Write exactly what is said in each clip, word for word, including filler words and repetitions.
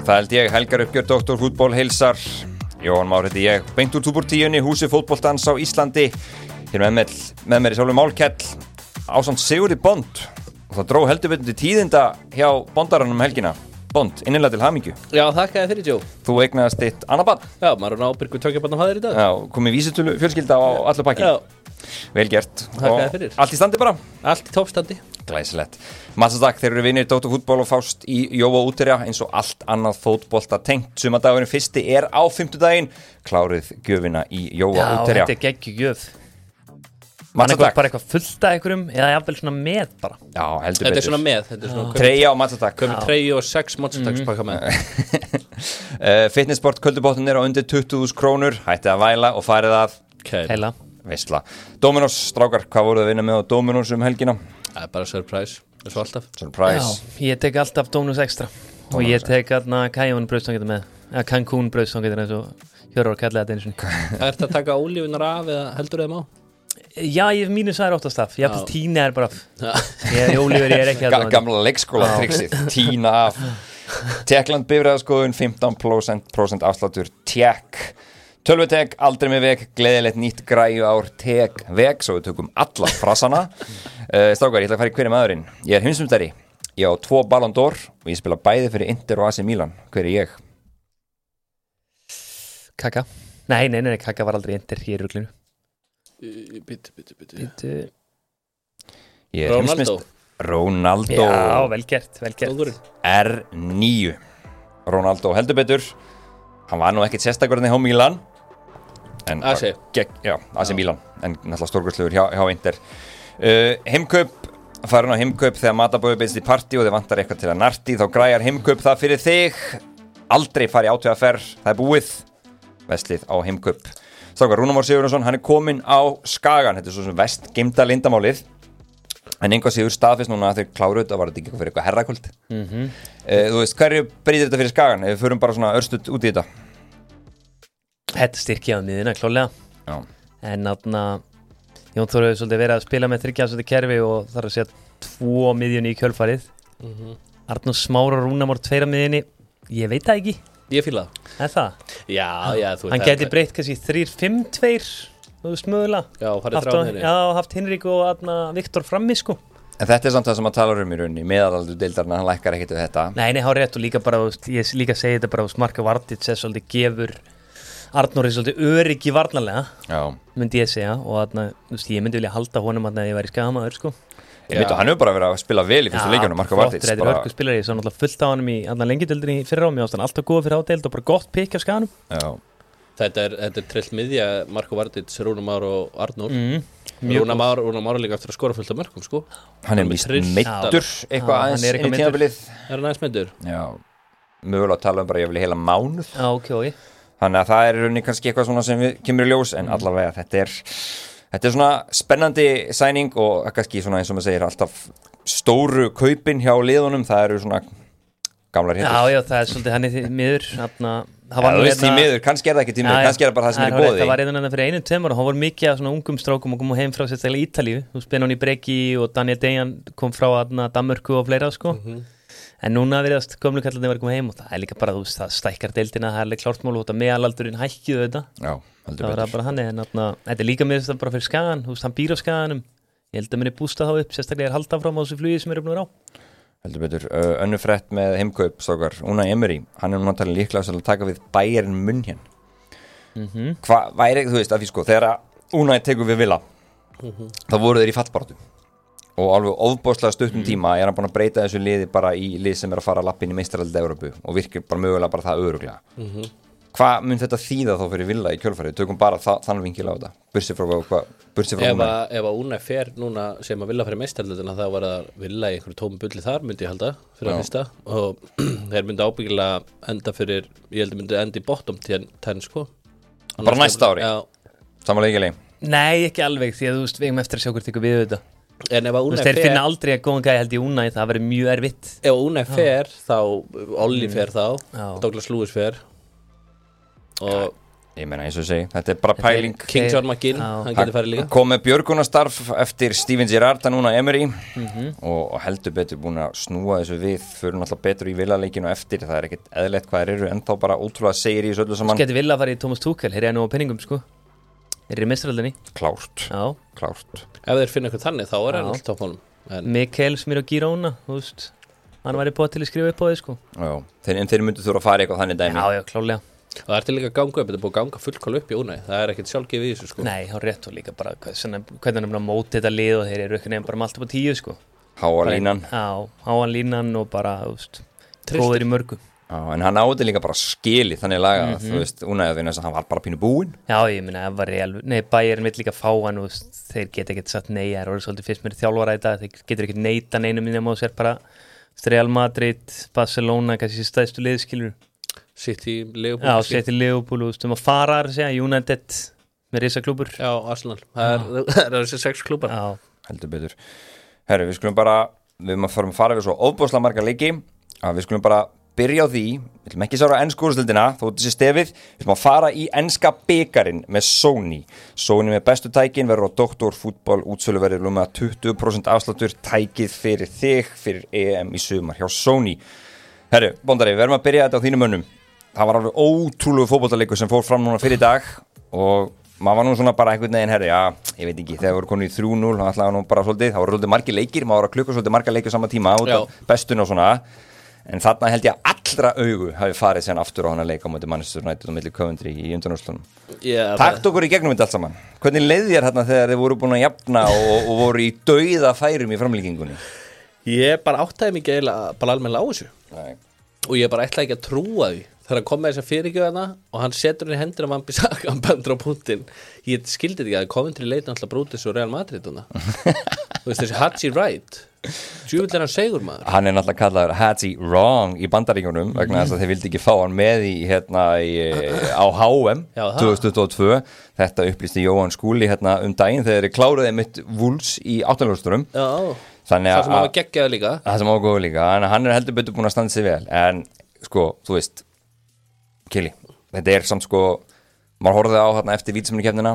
Það held ég, Helgar uppgjör doktor Fútból heilsar. Jóhann Már heiti ég, beint úr Túbor tíunni, húsi fótboltans á Íslandi. Hér með mér, með mér í Sólvi Málkell, ásamt Sigurði Bond. Og það dró heldur betur til tíðinda hjá Bondaranum helgina. Bond, innilega til hamingju. Já, þakkaði fyrir, Jó. Þú eignaðist þitt annað barn. Já, maður er ábyrgur tveggja barna faðir í dag. Já, komið vísitölu fjölskylda á allur pakkin. Já. Vel gert. Þakkaði fyrir. Allt í standi bara? Allt í toppstandi. Glæsilegt. Matsastak, þeir eru vinir Dóttur Fútból og fást í Jóa útherja eins og allt annað fótbolta tengt. Sumardagurinn fyrsti er á fimmtudaginn. Klárið gjöfina í Jóa útherja. Já, þetta er geggjugjöf. Matsastak. Bara eitthvað fullt af einhverjum eða jafnvel svona með bara. Já, heldur Þetta betur. er svona með, þetta er svona Treyja og Matsastak. Komið treyju og sex Matsastakspakka með. uh, Fitnessport Köldubotnin er á undir tuttugu þúsund krónur. Hættið að væla og farið að Heila. veisla. Dominos, strákar, hvað voruð að vinna með á Dominos um helgina? Það er bara surprise, eins og alltaf. Surprise. Já, ég tek alltaf Dominus Extra. Og ég tek aðna Cajun brauðstangita með. Eða Cancún brauðstangita eins og Hjörvar kallaði þetta einu sinni. Það ert að taka ólífunar af eða heldur þeim á? Já, ég mínus það er oftast af. Ég hafði tína er bara af. Já. Ég ólífur ég er ekki Ga Gamla leikskóla triksið. Tína af. Tekland bifræðaskoðun, fimmtán prósent afsláttur. Tek. Tölvutek, aldrei með veg, gleðilegt nýtt græju ár, tek veg, svo við tökum alla frasana. uh, Strákar, ég ætla að fara í hverju maðurinn. Ég er heimsmeistari, ég á tvo Ballon d'Or og ég spila bæði fyrir Inter og A C Milan. Hver er ég? Kaka. Nei, nei, nei, Kaka var aldrei Inter, ég er ruglinu. Bitti, bitti, bitti. Bittu. Ég er Ronaldo. heimsmeistari. Ronaldo. Já, vel gert, vel gert. Góðurinn. R níu. Ronaldo heldur betur. Hann var nú ekkit sérstakurinn hjá Milan. En A C. Gegn, já, A C Milan. En náttúrulega stórkurslegur hjá, hjá Inter. Uh, heimkaup, farin á heimkaup þegar matabóði beist í partí og þið vantar eitthvað til að narti, þá græjar heimkaup það fyrir þig. Aldrei fari átöðaferð, það er búið. Vestlið á heimkaup. Strákar, Rúnar Már Sigurjónsson, hann er kominn á Skagan. Þetta er svo sem vest geimda lindamálið. En einhvað sigur staðfist núna að þeir kláru þetta, var þetta ekki eitthvað fyrir eitthvað herrakvöld. Mm -hmm. uh, Þú veist, hverju breytir þetta fyrir Skagan? Ef við förum bara svona örstuð út í þetta. Þetta styrkja á miðina, klálega. Já. En þarna Jón Þór hefur svolítið verið að spila með þriggja kerfi og þarf að segja tvo miðjunni í kjölfarið. Mm -hmm. Arnór Smára og Rúnar Már tveira miðjunni. Ég veit það ekki. Ég fíla það. Er það? Já, já, þú Hann gæti breytt kannski þrír fimm tveir, þú veist mögulega. Já, farið Haft þrjá á- niður. Já, haft Hinrik og Arna Viktor frammi sko. En þetta er samt það sem að tala um í rauninni. Meðalaldur deildarna, hann lækkar ekkert við þetta. Nei, nei, hár rétt og líka bara, þú veist, ég líka segi þetta bara, þú veist, Marko Vardits er svolítið gefur Arnór er svolítið öryggi varnarlega, Já. myndi ég segja, og þarna, þú veist, ég myndi vilja halda honum að ég væri skamaður, sko. Ég veit að hann hefur bara verið að spila vel í fyrstu leikjunum, Marko Vardits. Þetta er hörku spilari, svo náttúrulega fullt á honum í allan lengjudöldinni fyrir á mig, ástæðan alltaf góð fyrir ádeild og bara gott pikk af skanum. Já. Þetta er, þetta er trillt miðja, Marko Vardits, Rúnar Már og Arnór. Mm. Rúnar Már, Rúnar Már er líka eftir að skora fullt af mörkum, sko. Hann er Hann er víst trill- meiddur Já, eitthvað hann aðeins er inn í eitthvað tímabilið. Er hann aðeins meiddur? Já. Mögulega að tala um bara ég vil heila mánuð. Já, ok, ok. Þannig að það er í rauninni kannski eitthvað svona sem við kemur í ljós, en allavega þetta er þetta er svona spennandi sæning og kannski svona eins og maður segir alltaf stóru kaupin hjá liðunum, það eru svona gamlar hittur. Já, já, það er svolítið hann er því miður, þarna, það Já, var þú nú veist því hérna- miður, kannski er það ekki því Já, miður, já. kannski er það bara það sem er í Það boði. var einhvern veginn fyrir einu tveimur og hann var mikið af svona ungum strákum og kom heim frá sérstaklega Ítalíu. Þú veist, Benoni Breki og Daniel Dejan kom frá þarna Danmörku og fleira, sko. En núna virðast gömlu kallarnir verið að koma heim og það er líka bara, þú veist, það stækkar deildina, það er alveg klárt mál og þetta meðalaldurinn hækkiðu þetta. Já, heldur Það var betur. bara hann, en þarna, þetta er líka með þetta bara fyrir Skagan, þú veist, hann býr á Skaganum. Ég held að minni bústa þá upp, sérstaklega er halda fram á þessu flugi sem er uppnúður á. Heldur betur. Uh, önnur frétt með heimkaup, strákar. Unai Emery, hann er núna talið líklega að taka við Bayern München. Mm -hmm. Hvað væri, þú veist, að því sko, þegar að Unai tekur við Villa, þá voru þeir í fallbaráttu. Og alveg ofbóðslega stuttum tíma er hann búin að breyta þessu liði bara í lið sem er að fara að lappa inn í meistaraldi Evrópu og virkir bara mögulega bara það öruglega. Hvað mun þetta þýða þá fyrir Villa í kjölfarið? Tökum bara þa þann vinkil á þetta. Bursið frá hvað, bursið frá Ef Unai. að, ef að Unai fer núna sem að vilja fyrir meistaraldina þá var það vilja í einhverju tómum bulli þar, myndi ég halda, fyrir Já. að fyrsta. Og þeir myndi ábyggilega enda fyrir, ég held að myndi enda í bottom ten, sko. Bara næsta ári? Já. Samanlega ekki leið. Nei, ekki alveg, því að þú veist, við erum eftir að sjá hvort ykkur við þetta. En ef að Þú Unai veist, þeir fer, finna aldrei að góðan gæði held í Unai, það verður mjög erfitt. ef að Unai fer þá, Olli fer þá, Já. Douglas Lewis fer og Ég meina eins og segi, þetta er bara pæling King John McGinn, hann getur farið líka kom með björgunastarf eftir Steven Gerrard núna Emery mm-hmm. og, og heldur betur búin að snúa þessu við fyrir náttúrulega betur í Villa-leikinu eftir það er ekkert eðlilegt hvað þeir eru ennþá bara ótrúlega segir í þessu öllu saman Sketi Villa að fara í Thomas Tuchel, hér er nú á penningum sko Þeir eru í mestraraldinni Klárt, Já. klárt Ef þeir finna eitthvað þannig þá er hann alltaf á honum en... Mikael Smir og Girona, þú veist Hann væri búið til að skrifa upp á því sko Já, þeir, en þeir myndu þurfa að fara eitthvað þannig dæmi Já, já, klálega Og það er til líka að ganga upp, þetta er búið að ganga fullkóla upp í Unai Það er ekkert sjálfgefið í þessu sko Nei, hann rétt og líka bara svona, hvernig hann móti þetta lið og þeir eru ekki nefn bara með allt upp á tíu sko Háa línan Já, háa línan og bara, þú veist, góður í mörgu Já, en hann átti líka bara skili þannig laga mm-hmm. þú veist, Unai að vinna þess að hann var bara pínu búinn Já, ég meina, það var real Nei, Bayern vill líka fá hann og þeir geta ekkert satt nei Það er orðið svolítið fyrst mér þjálfara í dag Þeir getur ekkert neita neinum nema og sér bara Real Madrid, Barcelona, kannski stæðstu liðskilur Sitt í Liverpool Já, sitt í Liverpool, þú veist, um að fara að segja United með risa klúbur Já, Arsenal, það er þessi sex klúbar Já, heldur betur Herru, við skulum bara, við erum að fara að fara við svo óbúslega marga leiki að við skulum bara byrja á því við ætlum ekki að sára ensku úrstildina þó þessi stefið, við ætlum að fara í enska bikarinn með Sony Sony með bestu tækin verður á Doktor Fútbol útsölu verður um að tuttugu prósent afsláttur tækið fyrir þig fyrir E M í sumar hjá Sony Herru, Bondari, við verðum að byrja þetta á þínum mönnum það var alveg ótrúlegu fótboltaleikur sem fór fram núna fyrir dag og maður var nú svona bara einhvern veginn herri, já, ég veit ekki, þegar voru konið í þrjú núll, hann ætlaði nú bara svolítið, það voru svolítið margir leikir, maður var að klukka svolítið margir leikir saman tíma út af bestun og svona, en þarna held ég að allra augu hafi farið sér aftur á hann að leika á móti Manchester United og milli Coventry í undanúrslitunum. Yeah, Takt okkur í gegnum þetta allt saman. Hvernig leið þér þarna þegar þið voru búin að jafna og, og voru í dauða færum í framlíkingunni? Ég bara áttaði mikið eiginlega bara almennilega á þessu. Nei. Og ég bara ætlaði ekki að trúa því. Þegar hann kom með þessa fyrirgjöfana og hann setur henni hendur af Wan-Bissaka hann bendur á punktinn. Ég skildi þetta ekki að Coventry leit náttúrulega brútis og Real Madrid hana. Þú veist þessi Haji Wright djúvill er hann segur maður. Hann er náttúrulega kallaður Haji Wrong í Bandaríkjunum mm. vegna þess að þeir vildi ekki fá hann með í, hérna, í, á H M Já, tvö þúsund tuttugu og tvö. Þetta upplýsti Jóhann Skúli hérna um daginn þegar þeir kláruði mitt Wolves í áttunarúrsturum. Já, það sem hann var geggjaður líka. Það sem hann var góður líka, en hann er heldur betur búin að standa sig vel. En sko, þú veist Kili, þetta er samt sko maður horfði á hérna eftir vítaspyrnukefnina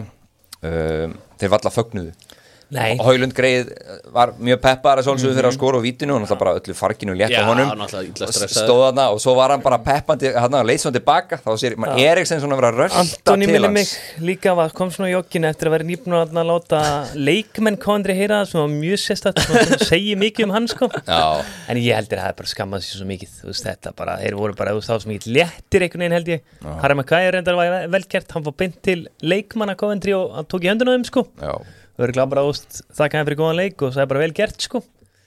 um, þeir valla fögnuðu Nei. Haulund greið var mjög peppar að svolsögðu fyrir að skora á vítinu og náttúrulega bara öllu farginu létt á honum stóð þarna og svo var hann bara peppandi hérna leið svona tilbaka þá sér maður Eriksen svona verið að rölda Antoni til Millimik hans líka var, kom svona í jogginu eftir að vera nýbúin að láta leikmenn Kondri heyra það sem var mjög sérstætt sem segir mikið um hann sko Já. En ég heldur að það er bara skammað sér svo mikið þú veist þetta bara, þeir voru bara þá svo mikið léttir einhvern veginn held ég Harry Maguire reyndar var velgert, hann fór beint til leikmanna Coventry og hann tók í höndun á þeim sko Já. Örgulega bara úst, þakka hann fyrir góðan leik og það er bara vel gert sko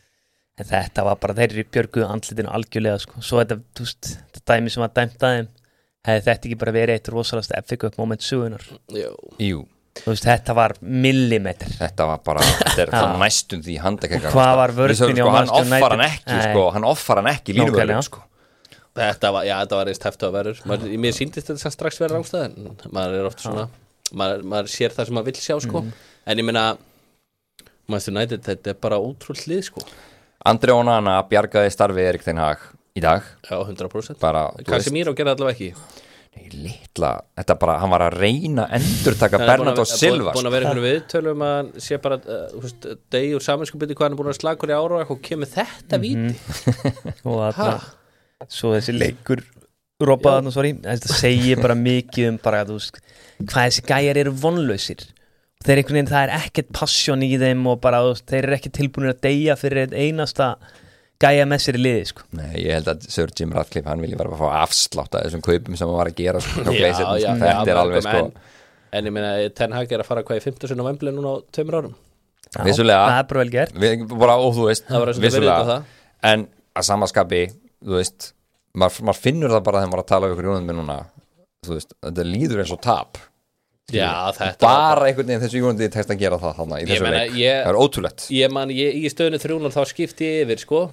en þetta var bara þeirri björguðu andlitinu algjörlega sko svo þetta, þú veist, þetta dæmi sem var dæmt að þeim hefði þetta ekki bara verið eitt rosalasta F A Cup moment sögunar Jú Þú veist, þetta var millimetr Þetta var bara, þetta er það næstum því handakekar Hvað var vörðinni á sko, hann Manchester offar hann United? ekki sko, hann offar hann ekki línuvörðin sko Þetta var, já, þetta var eist heftu að verður maður, mér síndist þetta strax verið rángstæð en maður er oft svona maður, maður sér það sem maður vill sjá sko mm. En ég meina Manchester United, þetta er bara ótrúlega hlið sko Andri Onana bjargaði starfi Erik Ten Hag í dag Já, hundrað prósent bara, Casemiro gerði allavega ekki Nei, litla, þetta bara, hann var að reyna að endurtaka Bernardo Silva Búin að vera einhvern viðtölum að hann sé bara uh, degi úr saminskupið hvað hann er búin að slagur í ára og kemur þetta víti mm-hmm. Og þarna svo þessi leikur Rópaðan og sorry, þetta segir bara mikið um bara, þú veist, hvað þessi gæjar eru vonlausir þeir einhvern veginn, það er ekkert passion í þeim og bara, veist, þeir eru ekki tilbúinir að deyja fyrir einn einasta gæja með sér í liði, sko. Nei, ég held að Sir Jim Ratcliffe, hann vilja bara fá afslátt af þessum kaupum sem hann var að gera, sko, já, já, þetta já, er alveg, sko. En, en ég meina, Ten Hag er að fara hvað í fimmta sinna á Wembley núna á tveimur árum. Já, vissulega. Það er bara vel gert. Við, bara, ó, þú veist, vissulega. En að samaskapi, þú veist, maður mað finnur það bara þegar maður að tala um ykkur jónum með núna, þú veist, þetta líður eins og tap. Já, þetta bara einhvern veginn þessu júnandi tekst að gera það þarna í þessu leik, það er ótrúlegt ég man, ég, í stöðunni þrjú núll þá skipti ég yfir sko,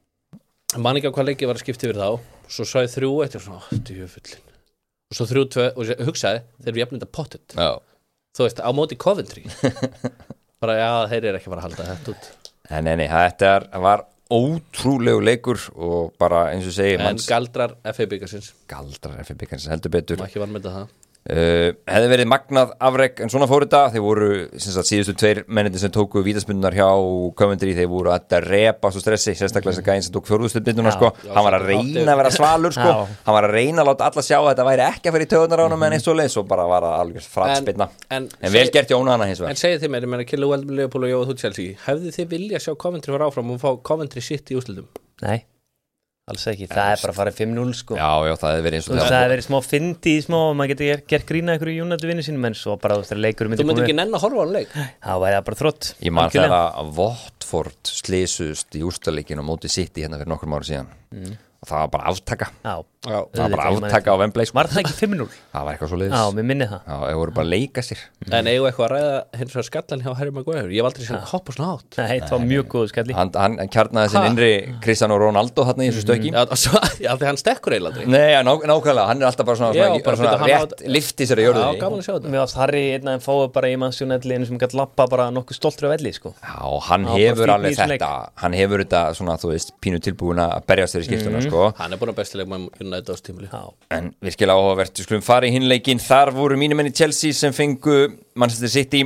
man ekki á hvað leik ég var að skipta yfir þá, svo sá ég þrjú eitt og svona, djöfullin og svo þrjú tvö, og ég hugsaði, þeir eru jafnlega pottet þú veist, á móti Coventry bara, já, þeir eru ekki bara að halda þetta út Nei, nei, nei, þetta er, var ótrúlegu leikur og bara eins og segi En manns... galdrar F A byggarsins Galdrar F A byggarsins, heldur betur Má ekki vanmeta það Uh, hefði verið magnað afrek en svona fór þetta, þeir voru sem sagt, síðustu tveir mennindi sem tóku vítaspyrnurnar hjá Coventry, þeir voru að repa svo stressi, sérstaklega þess að gæðin sem tók fjórðustundbinduna sko, já, hann var að reyna að vera svalur sko, Já. hann var að reyna að láta alla sjá að þetta væri ekki að fyrir töðunar á hann en eins og leið, svo bara var það alveg fratspinna En, en vel gert Jóna hana hins en vegar. segið þið mér, ég meina Killu Welby, Liverpool og Jóa þú Chelsea, hefðu þið vilja sjá Coventry fara áfram og fá Coventry City í úrslitum? Nei, alls ekki, það er bara að fara fimm núll sko. Já, já, það hefði verið eins Þú og veist, það það hefði verið smá fyndi í smá og maður getur gert, gert grína ykkur í United vinnu sínum en svo bara þú veist, þegar leikur myndi Þú myndir koma ekki upp, nenn að horfa á hann leik? þá væri það bara þrótt Ég man algjörlega. þegar að Watford slysust í úrslitaleikinn á móti City hérna fyrir nokkrum ára síðan og það var bara aftaka Já, Já, það var bara Auðvitað, ég man aftaka á Wembley sko. var það ekki fimm núll? það var eitthvað svo Já, leiðis mér minni það Já, þeir voru bara að leika sér En eigum við eitthvað að ræða hins vegar skallan hjá Harry Maguire? Ég hef aldrei sér hoppa svona átt Nei, það var mjög góð skalli hann, hann kjarnaði sinn Ha? innri Cristiano Ronaldo hann í þessu stöki Já, svo- já, því hann stekkur eiginlega aldrei Nei, já, ná, nákvæmlega, hann er alltaf bara svona, Já, svona, bara svona byrju, hann rétt á- lifti sér að Já, jörðinni gaman að sjá þetta Mér varst Harry einn aðeins fáið bara í mannsjónætli sem gætt lappa bara nokkuð stoltur af velli sko. Já, hann Já, bara hefur fínn í alveg þessum þetta hann hefur þetta svona, þú veist, pínu tilbúin að berjast þér í skiptuna, sko Hann er búin að bestilega með United ástímuli Já, en virkilega áhugavert, við skulum fara í hinleikin þar voru mínum menn í Chelsea sem fengu Manchester City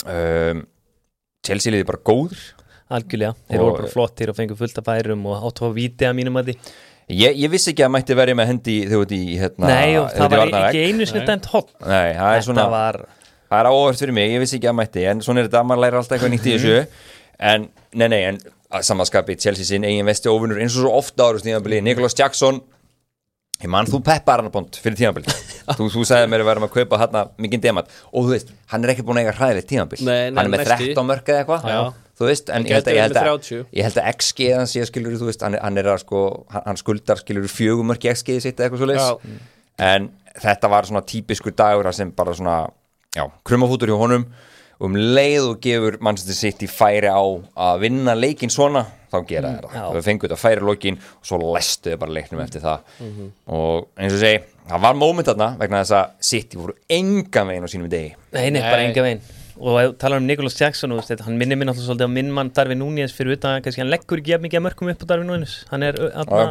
um, Chelsea liði bara góður algjörlega, þeir Og- voru bara flottir og fengu fullt af færum og áttu að víti að mínum að því ég, ég vissi ekki að mætti verið með hendi þegar þú ert í, hérna Nei, og þegar það þú ert í var varnarvegg. ekki einu sinni dæmt hot Nei, það er svona Þetta var, Það er áhört fyrir mig, ég vissi ekki að mætti en svona er þetta að maður læra alltaf eitthvað nýtt í þessu en, nei, nei, en að samanskapi Chelsea sinn eigin vesti óvinnur eins og svo ofta ára stíðanbili, Nicholas Jackson ég man þú peppar hann að bónd fyrir tíðanbili þú, þú sagði mér að vera að kaupa hann mikinn demat og þú veist, hann er ekki búin að eiga hræðilegt tíðanbil Nei, nei, hann er með næsti. þrettán mörk eða eitthvað Já. þú veist, en ég held, að, gæti ég, held verið með að, þrjátíu. ég held að X G hann sé skilur, þú veist, hann, hann er að sko hann, hann skuldar skilur fjögur mörk í X G sitt eða eitthvað svo leis en þetta var svona típiskur dagur þar sem bara svona, já, krumafútur hjá honum og um leið og gefur Manchester City færi á að vinna leikinn svona, þá gera þeir já. það þau fengu þetta færi lokin og svo lestu þau bara leiknum eftir það og eins og segi, það var moment þarna vegna þess að City voru engan veginn á sínum degi nei, nei, Nei. bara enga veginn og ef þú talar um Nicholas Jackson og, veist, hann minnir minn alltaf svolítið á minn mann Darwin Núñez fyrir utan, kannski hann leggur ekki jafn mikið að mörkum upp á Darwin Núñez hann er, atna,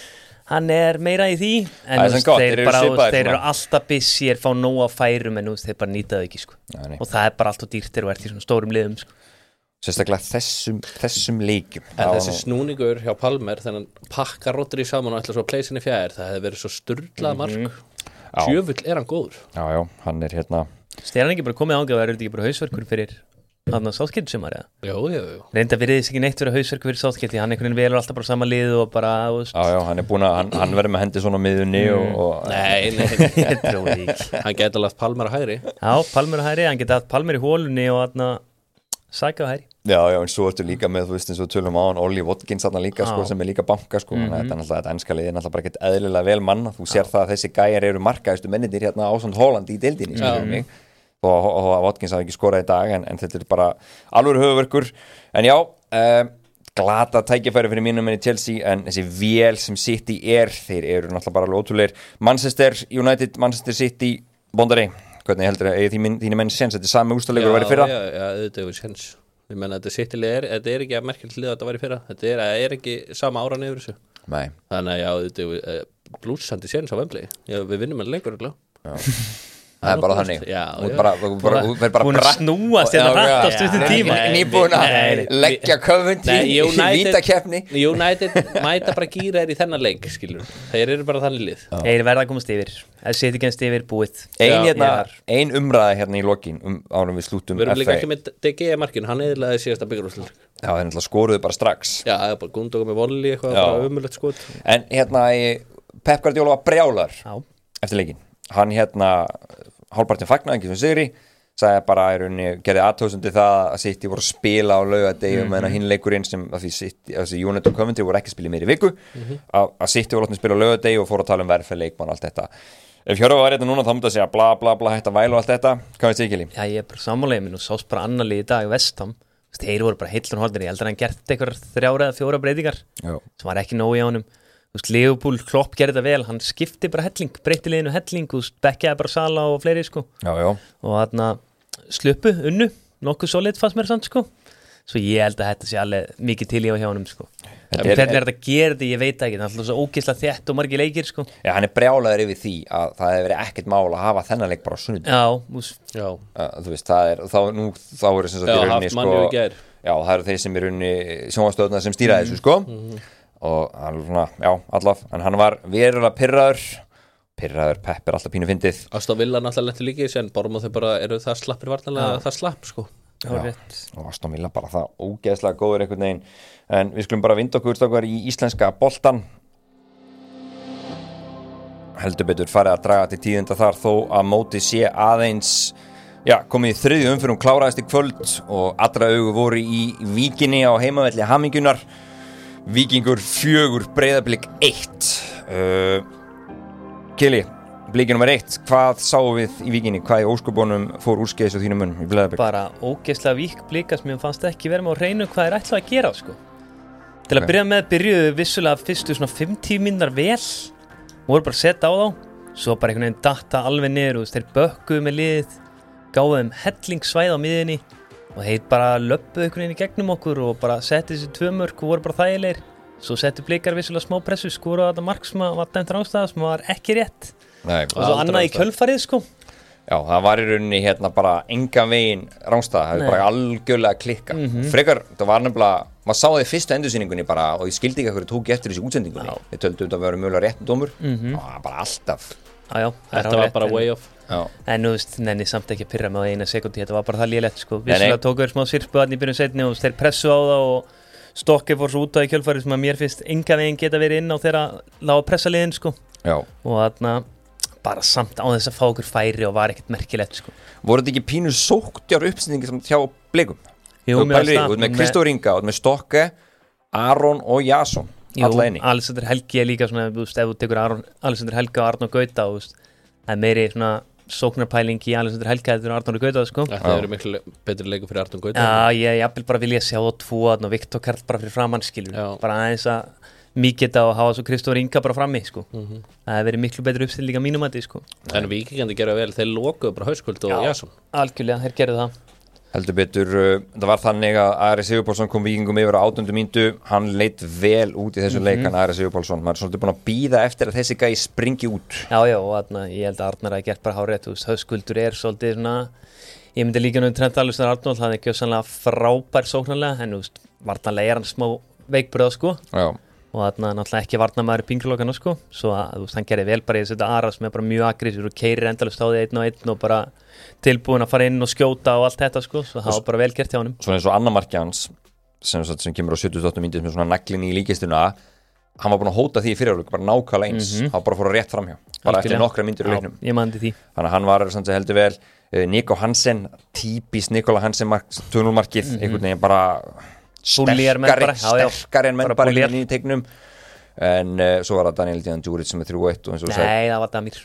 hann er meira í því en Það er þú sem veist, gott, þeir, þeir eru bara, þú veist, svipaðir þeir eru svona. alltaf bissir fá nóg á færum en þú veist, þeir bara nýtaðu ekki sko. Nei, nei. og það er bara alltaf dýrt þegar þú ert í svona stórum liðum sko. sérstaklega þessum, þessum leikjum En Það var þessi nú- snúningur hjá Palmer þegar hann pakkar Rodri saman og ætla svo að pleysa í fjær það hefði verið svo sturlað mark Já. Sjöfull er hann góður já, já, hann er hérna Þegar hann ekki bara komið ángað, er þetta ekki bara hausverkur fyrir hann að Southgate sumar eða? Jú, jú, jú Reynda verið þess ekki neitt fyrir hausverkur fyrir Southgate því hann einhvern veginn velur alltaf bara sama lið og bara, þú veist, já, já, hann er búin að, hann, hann verður með hendi svona á miðunni og, og Nei, nei, ég trúi því ekki. hann geti alveg haft Palmer á hægri Já, Palmer á hæri, hann geti haft Palmer í hólunni og hann Saka á hæri. Já, já, en svo ertu líka með, þú veist, eins og tölum á hann Ollie Watkins þarna líka, sko, Já. sem er líka banka, sko, þannig að þetta er náttúrulega, þetta enska liðið er náttúrulega bara ekkert eðlilega vel manna, þú sér það að þessi gæjar eru markaðistu mennindir hérna ásand Holland í deildinni, skilur mig og, og, og Watkins hafi ekki skorað í dag, en, en þetta er bara alveg höfuverkur, en já um, glata tækifæri fyrir mínum enn í Chelsea, en þessi vél sem City er, þeir eru náttúrulega bara alveg ótrúleir. Manchester United, Manchester City, bondari, hvernig heldur það, þín, þínu menn séns, þetta er sami úrstalegur að vera í fyrra? Já, já, þetta er séns Ég menna þetta sittilega er, þetta er ekki að merkjöld lið að þetta væri fyrra, þetta er, er ekki sama ára nefnir þessu, Nei. þannig að já, þetta er uh, blúsandi séns á Wembley, já, við vinnum með leikur Það er bara þannig Já, Þú já. bara, þú bara, þú fer bara Búin að bratt- snúast hérna Já, hratt á já, stuttum já. tíma. Ný- Nýbúin að Nei, nei. leggja Coventry Nei, í United- vítakeppni United mæta bara gýra þér í þennan leik, skilur þeir eru bara þannig lið Þeir verða að komast yfir. Það seti ekki ennst yfir búið. Ein, Já, hérna, ég er- ein umræða hérna í lokin um, árum við slútum Við erum líka F A. ekki með D G markinu, hann eðlaði síðasta byggarústil Já, þeir náttúrulega skoruðu bara strax Já, það er bara Gundogan með volley eitthvað, Já. bara umulegt skot En hérna í- Pep Guardiola var brjálar Já. eftir leikin Hann hérna hálfpartin fagnaði ekki sem sigri sagði bara í rauninni, gerði aðtóðsundi það að City voru að spila á laugadegi mm -hmm. meðan hinn leikurinn sem að því City, þessi United og Coventry voru ekki að spila í meiri viku mm -hmm. að, að City voru látni að spila á laugadegi og fóru að tala um verðferð leikmann og allt þetta Ef Hjörvar var hérna núna þá myndi að segja bla bla bla hætta væl og allt þetta, hvað veist þið ekki líf? Já, ég er bara sammálega minn og sást bara annar lið í dag Vestham. Þeir voru bara heillun holdinni. Ég heldur að hann gert eitthvað þrjára eða fjóra breytingar Já. sem var ekki nóg í ánum. Þú veist, Leopold Klopp gerði þetta vel. Hann skipti bara helling, breytti liðinu helling og bekkjaði bara Sala og fleiri sko. Já, já, Og þarna sluppu, unnu, nokkuð solid fannst mér samt sko. svo ég held að þetta sé alveg mikið til í á hjá honum sko. Þetta Hvernig er- er þetta að gera þetta, ég veit ekki, það er alltaf svo ógeðslega þétt og margir leikir sko. Já, hann er brjálaður yfir því að það hefur verið ekkert mál að hafa þennan leik bara á sunnudag. Já, ús, Já, Uh, þú veist, það er, þá, nú, þá eru sem sagt já í rauninni, haft manni í gær já, það eru þeir sem í rauninni sjónvastöðuna sem stýra þessu, sko og hann, svona, já, allaf en hann var verulega pirraður pirraður, Pepp er alltaf pínu fyndið Aston Villa náttúrulega lentur líka í sig en Bournemouth þau bara eru það slappir varnalega það slapp sko það var rétt. og Aston Villa bara það ógeðslega góður einhvern veginn en við skulum bara vinda okkur stakar í íslenska boltan heldur betur farið að draga til tíðinda þar þó að móti sé aðeins já, komið í þriðju umfyrum kláraðist í kvöld og allra augu voru í Víkinni á heimavelli Hamingjunar Víkingur fjögur Breiðablik eitt uh, Kili, bliki nummer eitt hvað sáum við í Víkinni, hvað í óskubunum fór úrskeiðis á þínum munn í Breiðablik Bara ógeðslega vík blika sem ég fannst ekki vera með á hreinu hvað er ætlað að gera sko. Til að Ok. byrja með byrjuðu vissulega fyrstu svona fimm til tíu mínútur vel voru bara að setja á þá svo bara einhvern veginn datta alveg niður og þeir bökkuðu með liðið gáðu þeim hellingsvæð á miðinni og þeir bara löppuðu einhvern veginn í gegnum okkur og bara settu þessi tvö mörk og voru bara þægilegir svo settu blikar vissulega smá pressu skoru á þetta mark sem var dæmt rángstæða sem var ekki rétt Nei, og svo Aldrei annað í rángstæða. kjölfarið sko Já, það var í rauninni hérna bara engan veginn rángstæða, það Nei. hefði bara algjörlega klikka frekar, það var nefnilega, maður sá þið fyrstu endursýningunni bara og ég skildi ekki að hverju tók ég eftir þessi útsendingunni Já. við töldum þetta að vera mögulega rétt dómur það var bara alltaf Já, já, það er Þetta hárrétt, var bara en- way off Já, En nú veist, nenni samt ekki að pyrra með á eina sekundi, þetta var bara það lélegt sko. Nei, nei. Vissulega tóku þér smá sirpu þarna í byrjun seinni og þeir pressu á það og Stokke fór svo út á í kjölfarið sem að mér finnst enga veginn geta verið inn á þeirra lága pressa liðin sko. já Og þarna bara samt á þess að fá okkur færi og var ekkert merkilegt sko. Voru þetta ekki pínu sóktjar uppsendingi sem hjá blikum? Jú, Þú mér pælir í, fannst þú það, ert með með- Kristóf Inga, þú ert með Stokke Aron og Jason alla inni Alexander Helgi er líka svona, þú veist, ef þú tekur Aron, Alexander Helga og Arnór Gauta þú veist, það er meiri svona sóknarpæling í Alexander Helga eftir Arnór Gauta sko. Þetta eru miklu le- betri leikur fyrir Arton Gauta Já, ég jafnvel bara vilja sjá það tvo þarna og Viktor Karl bara fyrir framann skilur Já. bara aðeins að Míketa og hafa svo Kristófur Inga bara frammi sko. það hefur verið miklu betur uppstil líka mínum að því sko. En Víkingandi gera vel, þeir lokuðu bara Hauskvöld og Jason algjörlega, þeir gerðu það Heldur betur, uh, það var þannig að Ari Sigurpálsson kom Víkingum yfir á átjándu mínútu hann leit vel út í þessum leik hann Ari Sigurpálsson, maður er svolítið búin að býða eftir að þessi gæi springi út já, já, og þarna, ég held að Arnar hafi gert bara hárétt Hauskuldur er svolítið svona ég myndi líka nú Trent Alexander Arnold það er ekki sannlega frábær sóknarlega en þú veist, vartanlega er hann smá veikbröða sko Já, og þarna náttúrulega ekki varnamaður í pinglokana sko svo að þú veist, hann gerði vel bara í þessu Ara sem er bara mjög aggressífur og keirir endalust á því einn og einn og bara tilbúin að fara inn og skjóta og allt þetta sko, svo það var bara vel gert hjá honum svona eins og annar marki hans sem, sagt, sem kemur á sjötíu og átta mínútu með svona naglinni í líkistuna hann var búin að hóta því í fyrirhálfleik bara nákvæmlega eins hann var bara að fóra rétt framhjá bara eftir Algjörlega. nokkra mínútur í leiknum Já, ég mandi því þannig að hann var samt sem heldur vel uh, Nico Hansen, típist Nikola Hansen mark, tvö núll markið, einhvern veginn bara Búlíjar menn sterkari, bara, já, já. sterkari en menn Bara bara búlíjar. inn í teiknum en uh, svo var það Daniel Díðan Djuric sem er þrjú eitt og eins og þú sagði, Nei, það var Damir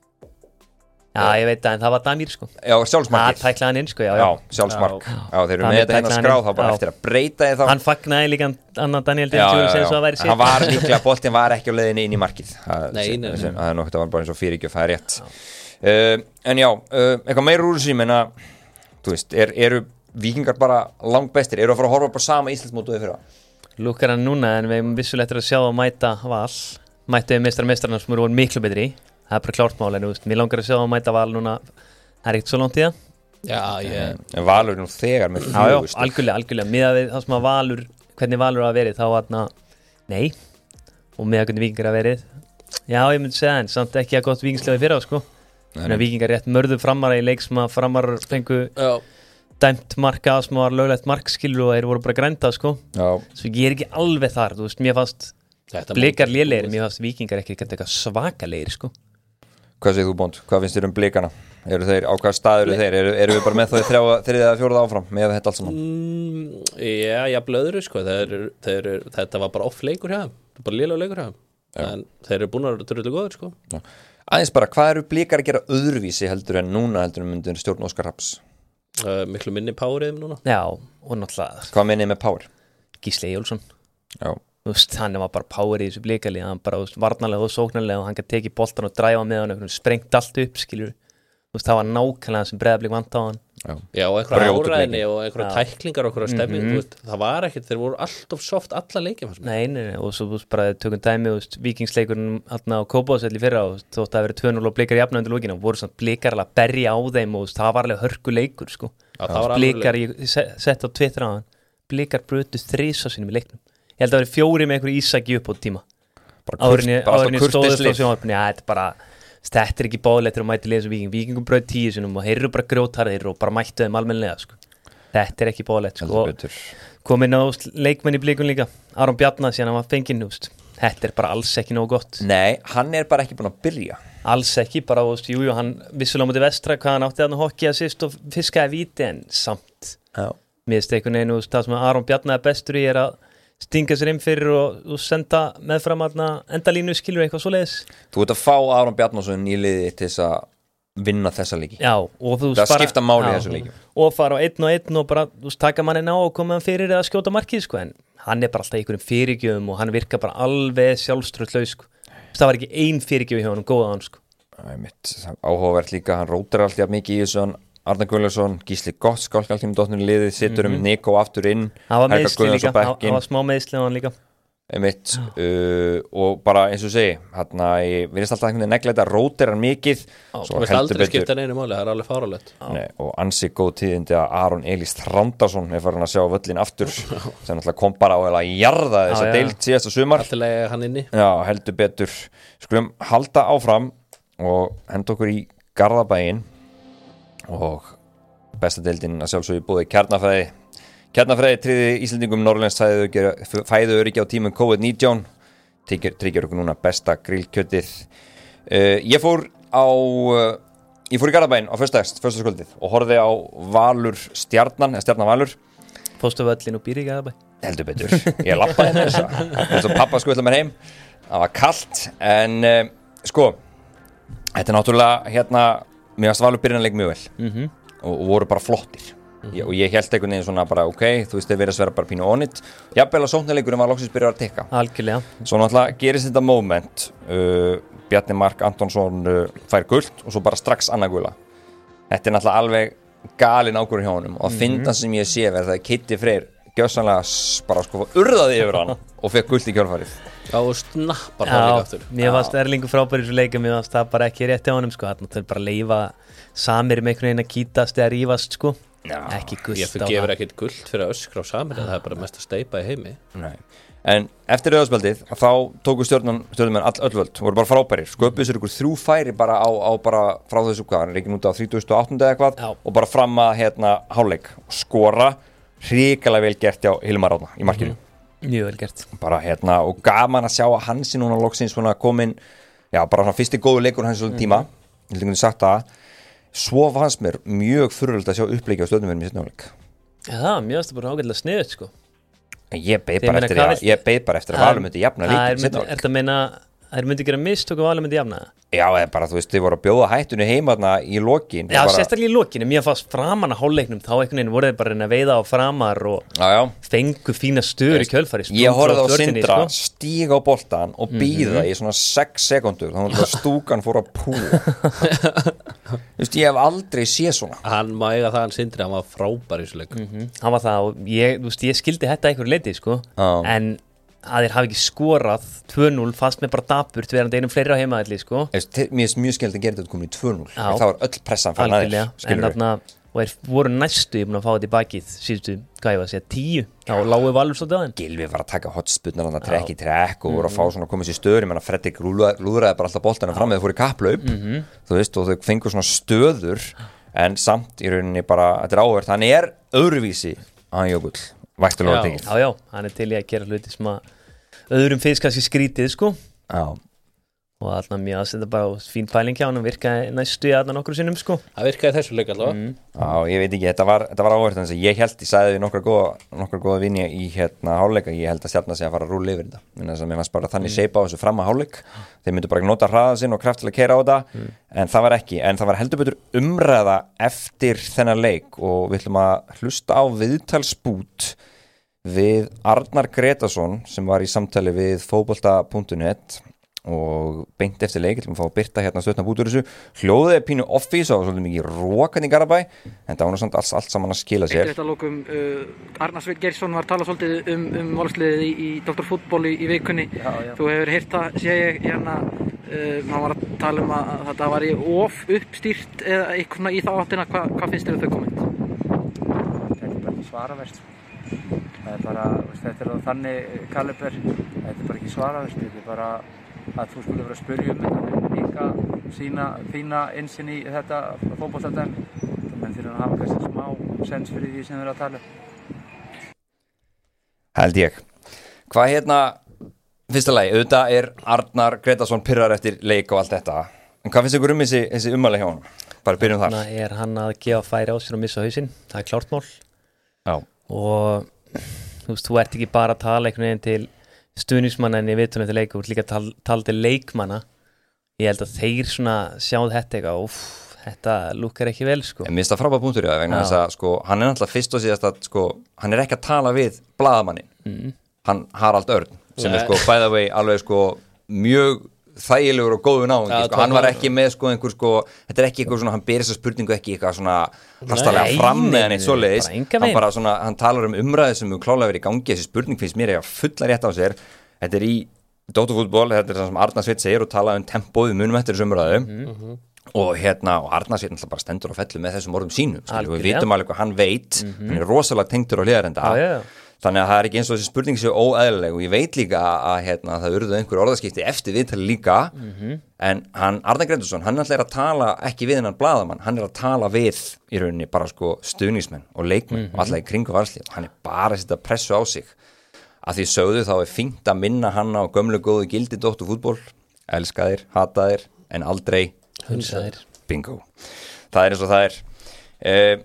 Já, ég veit það, en það var Damir sko já, Það sjálfsmarkið tæklaði hann inn sko, já, já, já sjálfsmark, já, þeir eru Daniel með þetta hérna tæklaði hann skráð inn. þá bara Já. eftir að breyta þið þá Hann fagnaði líka annan Daniel Já, já, Djurins eins og já. það væri sitt hann var líklega, boltinn var ekki á leiðinni inn í markið það, Nei, sem- nei, nei. sem- það er nokkuð, það var bara eins og fyrirgjöf, það er rétt uh, en já, uh, eitthvað meira úr þessu ég menna, þú veist, er, eru Víkingar bara langbestir, eru að fara að horfa bara sama Íslandsmótuði fyrir það Lúkar hann núna, en við erum vissulega eftir að sjá að mæta Val Mættu við meistar meistarna sem eru miklu betri í. Það er bara klárt mál, en þú veist, mér langar að sjá að mæta Val núna Það er ekkert svo langt í það Já, ég en Valur nú þegar með Já, já, fjögur stig. algjörlega, algjörlega Miðað við það sem að Valur, hvernig Valur hafa verið þá var nei og miðað hvernig Víkingar hafa verið Já, ég myndi segja en samt ekki að gott Víkingslega fyrir á sko Nei, Þannig nei. að Víkingar rétt mörðu framara í leik sem að framar fengu Já, dæmt marka sem var löglegt markskilur og þeir voru bara grænda sko já, Svo ég er ekki alveg þar, þú veist, mér fannst þetta blikar mót- lélegir, mér fannst Víkingar ekki eitthvað svakalegir sko hvað segir þú Bónd, hvað finnst þér um blikana eru þeir, á hvað staður eru þeir eru, eru við bara með þá í þrjá, þriðið eða fjóruða áfram með þetta allt saman Mm, Já, ég blöður sko þeir, þeir, Þetta var bara off leikur hjá þeim Þetta var bara lélega leikur hjá þeim En þeir eru búin að vera góður sko já. aðeins bara, hvað eru blikar að gera öðruvísi heldur en núna heldur en myndir stjórn Óskar Raps uh, Miklu minni powerið núna Já, og náttúrulega hvað minnið með power Gísli Ejjólfsson já, Þú veist, hann var bara power í þessu blikali hann bara, þú veist, varnarlega og sóknarlega og hann gæti tekið boltan og dræfa með hann, einhvern veginn sprengt allt upp skilur, þú veist, það var nákvæmlega sem Breiðablik vant á hann Já, og einhverja áræðinni og einhverja tæklingar og einhverja stemming, mm-hmm. veist, það var ekkert, þeir voru alltof soft alla leikja. Nei, nei, nei, og svo þú veist bara tökum dæmi, þú veist, Víkingsleikurinn hérna á Kópavogsvelli fyrra og þótt að vera tvö núll og Blikar jafna undir lókina, voru svona Blikar alveg að berja á þeim og það var alveg hörku leikur, sko. Já, það var Blikar, ég sett á Twitter á hann, Blikar brutu þrisa sinum í leiknum. Ég held að það veri fjóri með einhverju Ísaki upp á tíma. Árinni stóðust á sjónvarpinu, ja, þetta er bara þetta er ekki báðleitur að mæti liðs og Víking Víkingum brauð tíu sinum og þeir eru bara grjótharðir og bara mættu þeim almennilega sko. Þetta er ekki báðleitt sko. Kom inn á leikmenn í Blikun líka Aron Bjarnar síðan hann var fenginn þetta er bara alls ekki nógu gott. Nei, hann er bara ekki búin að byrja alls ekki, bara jújú, hann vissulega á móti Vestra hvað hann átti þarna hokki að sýst og fiskaði víti en samt Já. Mér finnst einhvern veginn það sem Aron Bjarnar er bestur í er að stinga sér inn fyrir og, og senda meðfram endalínu skilur eitthvað svoleiðis. Þú ert að fá Aron Bjarnason í liði til þess að vinna þessa leiki. Já, og þú það skipta máli í þessu leiki. Og fara á einn og einn og bara þú veist, taka mannin á og koma hann fyrir eða skjóta markið sko, en hann er bara alltaf í einhverjum fyrirgjöfum og hann virkar bara alveg sjálfströðlaus sko. Það var ekki ein fyrirgjöf hjá honum góða hann sko. Það er mitt áhugavert líka, hann rótar alltaf mikið í þessu. Arnar Guðlaugsson, Gísli Gott skálkaltími dóttunni liðið, situr um mm-hmm. Nico aftur inn, Helga Guðjóns á bekkinn. Það var smá meðsli á hann líka. Einmitt, uh, og bara eins og segi, hérna ég virðist alltaf einhvern veginn negleita, róterar mikið. Þú veist aldrei skipta neinu máli, það er alveg fáralegt. Nei, og ansi góð tíðindi að Aron Elís Þrándarsson er farin að sjá völlin aftur, sem náttúrulega kom bara á að jarða þessa deild síðasta sumar. Alltilega hann inni. Já, heldur betur. Skulum halda áfram og henda okkur í Garðabæinn. Og besta deildin að sjálfsögðu búið Kjarnafræði Kjarnafræði tryggði Íslendingum Norrlands fæðu öryggi á tímum COVID nítján tryggir okkur núna besta grillkjötið. uh, ég fór á uh, ég fór í Garðabæinn á föstudagskvöldið og horfði á Valur Stjarnan eða Stjarnan Valur. Fórstu völlin og býr í Garðabæ? Heldur betur, ég lappaði með þessa eins og pappa skutla mér heim, það var kalt en uh, sko þetta er náttúrulega hérna mér varst Valur byrjanleik mjög vel mm-hmm. og, og voru bara flottir mm-hmm. ég, og ég held einhvern veginn svona bara ok, þú veist þeir verið að vera bara pínu onnit jafnvel að sóknarleikurinn var loksins byrjar að tekka algjörlega. Svo náttúrulega gerist þetta moment uh, Bjarni Mark Antonsson uh, fær gult og svo bara strax annað gula. Þetta er náttúrulega alveg galin ákvörðun hjá honum og að mm-hmm. finna sem ég sé verið það Kitty Freyr gjössanlega bara sko urðaði yfir hann og fekk gult í kjölfarið. Já, og snappar það líka aftur. Mér varst Erlingur frábær í þessu leika, mér varst það bara ekki rétt hjá honum sko, þarna til bara að leifa Samir með einhvern veginn að kýtast eða rífast sko. Já, ekki gult á það. Ég fyrir gefur ekkert gult fyrir að öskra á Samir, það er bara mest að steipa í heimi. Nei. En eftir auðvitað þá tóku stjórnumenn all öll völd, voru bara frábærir, sköpuðu sér ykkur þrjú færi bara á, á bara frá þessu hvað, hann er ekki út á þrítugasta og áttunda eða eitthvað. Já. Og bara fram að hérna hálfleik skora, hrikalega vel gert hjá Hilmar Árna í markinu. Mm-hmm. Mjög vel gert. Bara hérna og gaman að sjá að hansi núna loksins svona komin, já bara svona fyrsti góðu leikur hans svolítið tíma, ég held ekki sagt það, svo fannst mér mjög furðulegt að sjá uppleiki á stjórnumennum í seinni hálfleik. Já, mjög aðstu bara ágætlega sniðut sko. Ég beið bara eftir að ég beið bara eftir að Valur myndi jafna leikinn seinni hálfleik. Er þetta að meina þær myndi gera mistök og Valur myndi jafna það? Já, eða bara þú veist, þið voru að bjóða hættunni heima þarna í lokin. Já, bara... sérstaklega í lokinu, mér fannst framan að hálfleiknum þá einhvern veginn voru þeir bara að veiða á framar og já, já. Fengu fína stöður í kjölfari. Ég horfði á Sindra sko? Stíga á boltan og býða mm-hmm. í svona sex sekundur þannig að stúkan fór að púa. Þú veist, ég hef aldrei séð svona. Hann má eiga það, hann Sindri, hann var frábær í þessu leik. Mm-hmm. Hann var það og ég, þú veist, ég skildi þetta einhverju leiti sko, ah. en að þeir hafi ekki skorað tvö núll fast með bara dapurt verandi einum fleiri á heimaðalli sko. Mér er mjög skemmt að gera þetta komin í tvö núll það var öll pressan farin aðeins en þarna, og þeir voru næstu ég búin að fá þetta í bakið síðustu, hvað ég var að segja, tíu þá lágu Valur svolítið aðeins. Gylfi var að taka hotsputnar að trekk í trekk og voru að fá svona að koma sér stöður, ég menna Fredrik lúðraði bara alltaf boltana fram eða fór í kapplaup mm-hmm. þú veist, og þau fengu svona stöður en samt í rauninni bara, þetta er áhvert hann er öðruvísi að Jökull vægtulega tekið. Já, já, hann er til í að gera hluti sem að öðrum finnst kannski skrítið sko. Já. Og alltaf mjög að setja bara fín pæling hjá hann og virkaði næstu í aðna nokkru sinnum sko. Það virkaði þessu leik allavega. Mm. Já, ég veit ekki, þetta var, þetta var áhverð þannig að ég held, ég sagði við nokkra góða, nokkra góða vinni í hérna hálfleika, ég held að Stjarnan sé að fara að rúlla yfir þetta. Þannig að mér fannst bara þannig mm. seipa á þessu fram að hálfleik. Þeir myndu bara nota hraða sinn og kraftilega keyra á þetta, mm. en það var ekki, en það var heldur betur umræða eftir þennan leik og við ætlum að hlusta á viðtalsbút við Arnar Gretarsson sem var í samtali við fótbolta punktur net og beint eftir leik til að fá að byrta hérna stöðna bútur þessu hljóðið er pínu office og svolítið mikið rókan í Garabæ en það var svona allt, allt saman að skila sér. Eitt lokum, uh, Arnar Sveinn Geirsson var að tala svolítið um, um valsliðið í, í doktor Fútból í, í vikunni. Já, já. Þú hefur heyrt það, sé ég hérna, uh, maður var að tala um að, að þetta var í of uppstýrt eða eitthvað í þá áttina, Hva, hvað finnst þér um þau komment? Þetta er bara ekki svaraverst. Það er bara, þetta er þannig kaliber, þetta er bara ekki svaraverst, þetta er bara að þú skulle vera að spyrja um þetta líka sína, þína insinn í þetta fótboltadæmi þannig að þurfum að hafa kannski smá sens fyrir því sem við erum að tala Held ég Hvað hérna, fyrsta lagi auðvitað er Arnar Gretarsson pirrar eftir leik og allt þetta en hvað finnst ykkur um þessi, þessi ummæli hjá honum? Bara byrjum þar Þannig er hann að gefa færi á sér og missa hausinn það er klárt mál Já. og þú veist, þú ert ekki bara að tala einhvern veginn til stuðningsmanna en ég veit hún eftir leiku og líka tal, taldi leikmanna ég held að þeir svona sjáðu þetta eitthvað úf, þetta lukkar ekki vel sko En mér finnst það frábæð punktur í það vegna þess að sko, hann er náttúrulega fyrst og síðast að sko, hann er ekki að tala við blaðamannin mm. hann Harald Örn sem Nei. er sko by the way alveg sko mjög þægilegur og góður náungi ja, sko. hann var ekki með sko einhver sko þetta er ekki eitthvað svona, hann ber þessa spurningu ekki eitthvað svona hastalega fram með hann eitt svoleiðis hann bara svona, hann talar um umræði sem klálega verið í gangi, þessi spurning finnst mér eiga fulla rétt á sér, þetta er í doktor Fútból, þetta er það sem Arnar Sveinn segir og tala um tempóð við munum eftir þessu umræðu mm-hmm. og hérna, og Arnar Sveinn alltaf bara stendur og fellur með þessum orðum sínum, skilur, við vitum alveg hvað hann veit mm-hmm. hann er rosalega tengdur á hliðarenda ah, yeah. Þannig að það er ekki eins og þessi spurning séu óeðlileg og ég veit líka að, að hérna, það urðu einhver orðaskipti eftir viðtali líka mm-hmm. en hann, Arnar Gretarsson, hann er að tala ekki við hennan blaðamann, hann er að tala við í rauninni bara sko stuðningsmenn og leikmenn mm-hmm. og alltaf í kringu varslið og hann er bara að setja pressu á sig að því sögðu þá er fínt að minna hann á gömlu góðu gildi doktor Fútból elskaðir, hataðir en aldrei hunsaðir bingo, það er eins og það er eh,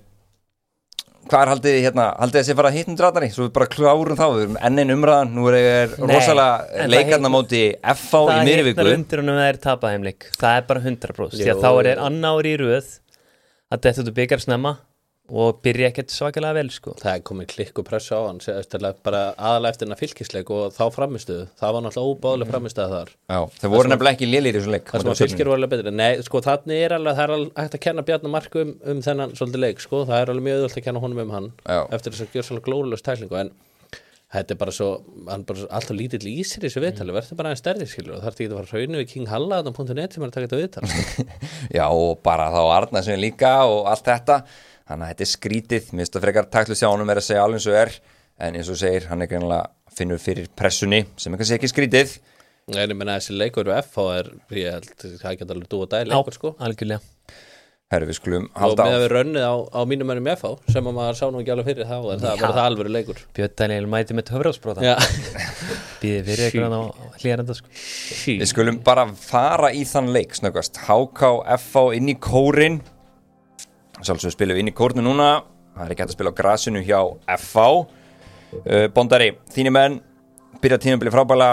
Hvað er haldið hérna, haldið þessi fara að hittum dratari, svo við bara klárum þá, við erum enn einn umræðan, nú er ég rosalega leikarna móti F H í miðri viku. Það hittar undir honum að það er tapaheimleik, það er bara hundrað prósent, því að þá er annar ári í röð að þetta þú byggar snemma og byrja ekkert svakalega vel sko. Það er komið klikk og pressa á hann, bara aðalega eftir hennar fylkisleik og þá framistuðu, það var náttúrulega óbáðlega framistuða þar. Já, þeir voru nefnilega ekki lélir í þessum leik. Það sem að fylkir voru alveg betri, nei, sko þannig er alveg, það er alveg hægt að kenna Bjarna Mark um, um þennan svolítið leik, sko, það er alveg mjög auðvöld að kenna honum um hann Já. Eftir þess að gera svolítið glórulega stæklingu, en þetta er bara svo, hann bara alltaf lítill í sér í þessu viðtali, verður bara aðeins stærri skilur og þarf ekki að fara hrauninu við King Halla þarna .net sem er að taka þetta viðtal. Já, og bara þá Arnar sem líka og allt þetta, þannig að þetta er skrítið, mér finnst það frekar taktlu sjá honum er að segja alveg eins og er, en eins og segir, hann er greinilega finnur fyrir pressunni sem er kannski ekki skrítið. Nei, ég menna þessi leikur við F H er, ég held, það geta alveg dú og dæ leikur sko. Já, algjörlega. Herru, við skulum halda á. Og með að við rönnið á, á mínum mönnum F H sem að maður sá nú ekki alveg fyrir þá en það var það alvöru leikur. Björn Daniel mæti með töfrásbrota. Býði fyrir einhvern á hlýjarenda sko. Við skulum bara fara í þann leik snöggvast. H K F H inn í kórinn. Sjálfsög spilum við inn í kórnu núna. Það er ekki hægt að spila á grasinu hjá F H. Uh, Bondari, þínir menn byrja tímabilið frábælega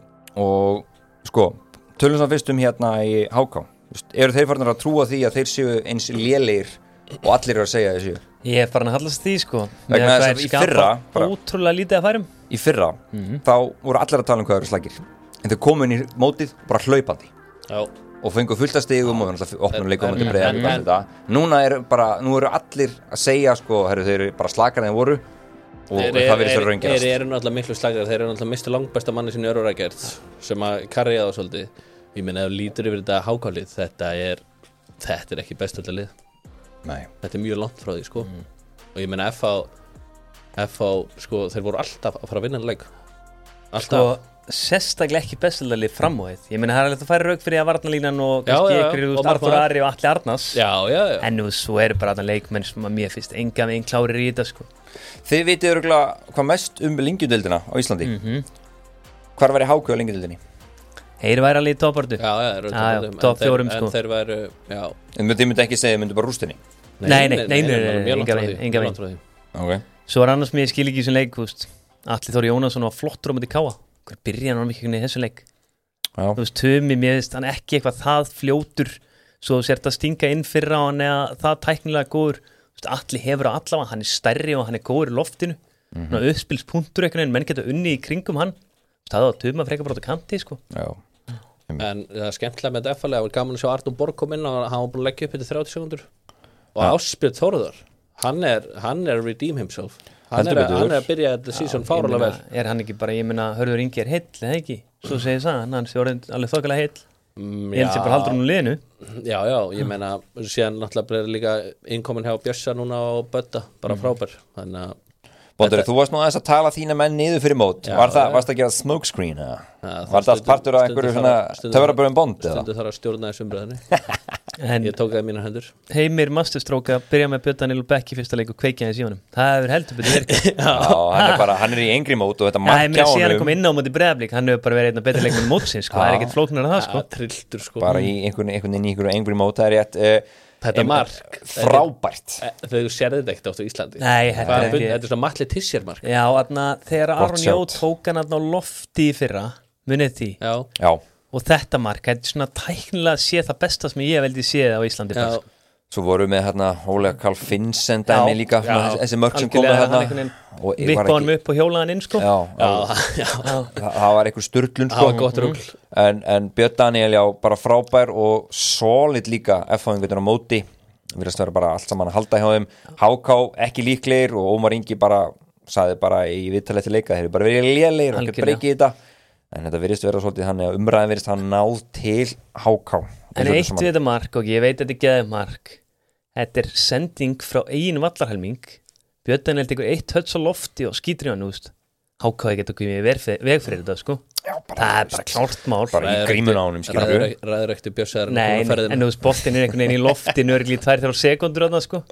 og sko, tölum saman fyrst um hérna í H K. Eru þeir farin að trúa því að þeir séu eins lélegir og allir eru að segja þessu? Ég er farin að hallast því sko vegna þess að í fyrra bara, ótrúlega lítið að færum í fyrra, mm-hmm. þá voru allir að tala um hvað eru slagir en þau komu inn í mótið bara hlaupandi Já. Og fengu fullt af stigum og opnum leikum til breiðar og þetta. Núna eru bara, nú eru allir að segja sko, herru, þeir eru bara slakar en þeir voru og er, það verður sér raungerast. Þeir eru náttúrulega miklu slakar, þeir eru náttúrulega mistu langbæsta manni sinni Örurækjart sem að karriða þá svolítið. Ég meina ef lítur yfir þetta H K-lið, þetta er þetta er ekki besta lið. Nei. Þetta er mjög langt frá því sko. Mm. Og ég meina F H F H sko, þeir voru alltaf að fara að vinna en leik. Alltaf. Sko, sérstaklega ekki bestalið fram á þitt. Ég meina það er alveg að færa rauk fyrir að varnarlínan og kannski ykkur Arthur Ari og Atli Arnars. Já, já, já. En nú svo eru bara þarna leikmenn sem að mér finnst enga með einn klárir í þetta sko. Þið vitið örugglega hvað mest um lengjudeildina á Íslandi. Mm-hmm. Hvar væri H K á lengjudeildinni? Þeir væri alveg í toppartu. Já, já, þeir eru í topp fjórum sko. En þeir væri, já. En þið myndi ekki segja, þið myndi bara rústinni? Nei, nei, nei, enga veginn. Okay. Svo er annars mér skil ekki í þessum leik, þú veist. Atli Þór Jónasson var flottur á móti Káa. Hver byrjaði hann ekki í þessu leik? Já. Þú veist, Tumi, mér finnst hann ekki eitthvað það fljótur svo þú sért að stinga inn fyrir á hann eða það tæknilega góður. Þú veist, Atli hefur á allavega, hann er stærri og hann er góður í loftinu. Mm -hmm. Uppspilspunktur einhvern veginn, menn geta unni í kringum hann. Það var Tumi að freka bara á kanti, sko. Já. En það er skemmtilega með þetta effalega, það var gaman að sjá Arnur Borg kom inn og hann var búin að leggja upp þetta þrjátíu sekundur og ja. Ásbjörn Þórðar hann er, hann er redeem himself hann er, hann er að byrja þetta season fárulega vel. Er hann ekki bara, ég meina, Hörður Ingi er heill, eða ekki? Svo segir það, hann sé orðin alveg þokkalega heill. Mm, ég held sér bara haldur hann úr liðinu. Já, já, ég meina, síðan náttúrulega er líka innkomin hjá Bjössa núna og Bödda, bara frábær. Þannig að Bóndari, þú varst nú aðeins að tala þína menn niður fyrir mót. Já, var það, varst það að gera smokescreen eða? Ja, var það allt partur af einhverju svona töfrabörðum bond eða? Stundu þarf að stjórna þessu umræðinni. Ég tók það í mínar hendur. Heimir Masterstróka byrja með Björn Daniel Beck í fyrsta leik og kveikja hans í honum. Það hefur heldur betur verið. Já, hann er bara, hann er í engri mót og þetta markja honum. Nei, síðan hann kom inn á móti Breiðablik, hann hefur bara verið einn af betri leikmennum mótsins, sko. Það er ekkert flóknara það, sko. Trilltur, sko. Bara í einhvern engri mót, það er rétt. Þetta mark frábært þegar þú sérði þetta ekkert átt á Íslandi. Nei, þetta er ekki Þetta er svona Matli Tissjer mark. Já, þarna þegar Aron Jó tók hann á lofti í fyrra munið því. Já. Já. Og þetta mark, þetta er svona tæknilega sé það besta sem ég veldi séð á Íslandi. Já. Svo voru við hérna Ólega Karl Finnsen dæmi líka svona, þessi mörk sem komu hérna vippa honum upp og hjóla hann inn sko. Já, já, já. Það var einhver sturlun sko. Það var gott rugl. en, en Björn Daniel já bara frábær og solid líka F-fáingutin á móti virðast vera bara allt saman að halda hjá þeim. Há Ká ekki líklegir og Ómar Ingi bara sagði bara í viðtalið eftir leika þeir eru bara verið lélegir og ekki breykið þetta en þetta virðist vera svolítið hann að umræðin virðist hann náð til Há Ká. En eitt við þetta mark og ég veit að þetta er geðið mark. Þetta er sending frá eigin vallarhelming. Björn Daniel tekur eitt höts á lofti og skýtur í hann, þú veist. Há Ká getur ekki veg fyrir þetta, sko. Já, bara, það er bara klárt mál. Bara í grímun á honum, skilur. Ræður ekti Björsar. Nei, en þú veist, boltinn er einhvern veginn í loftinu örgli í tvær til þrjár sekúndur þarna, sko.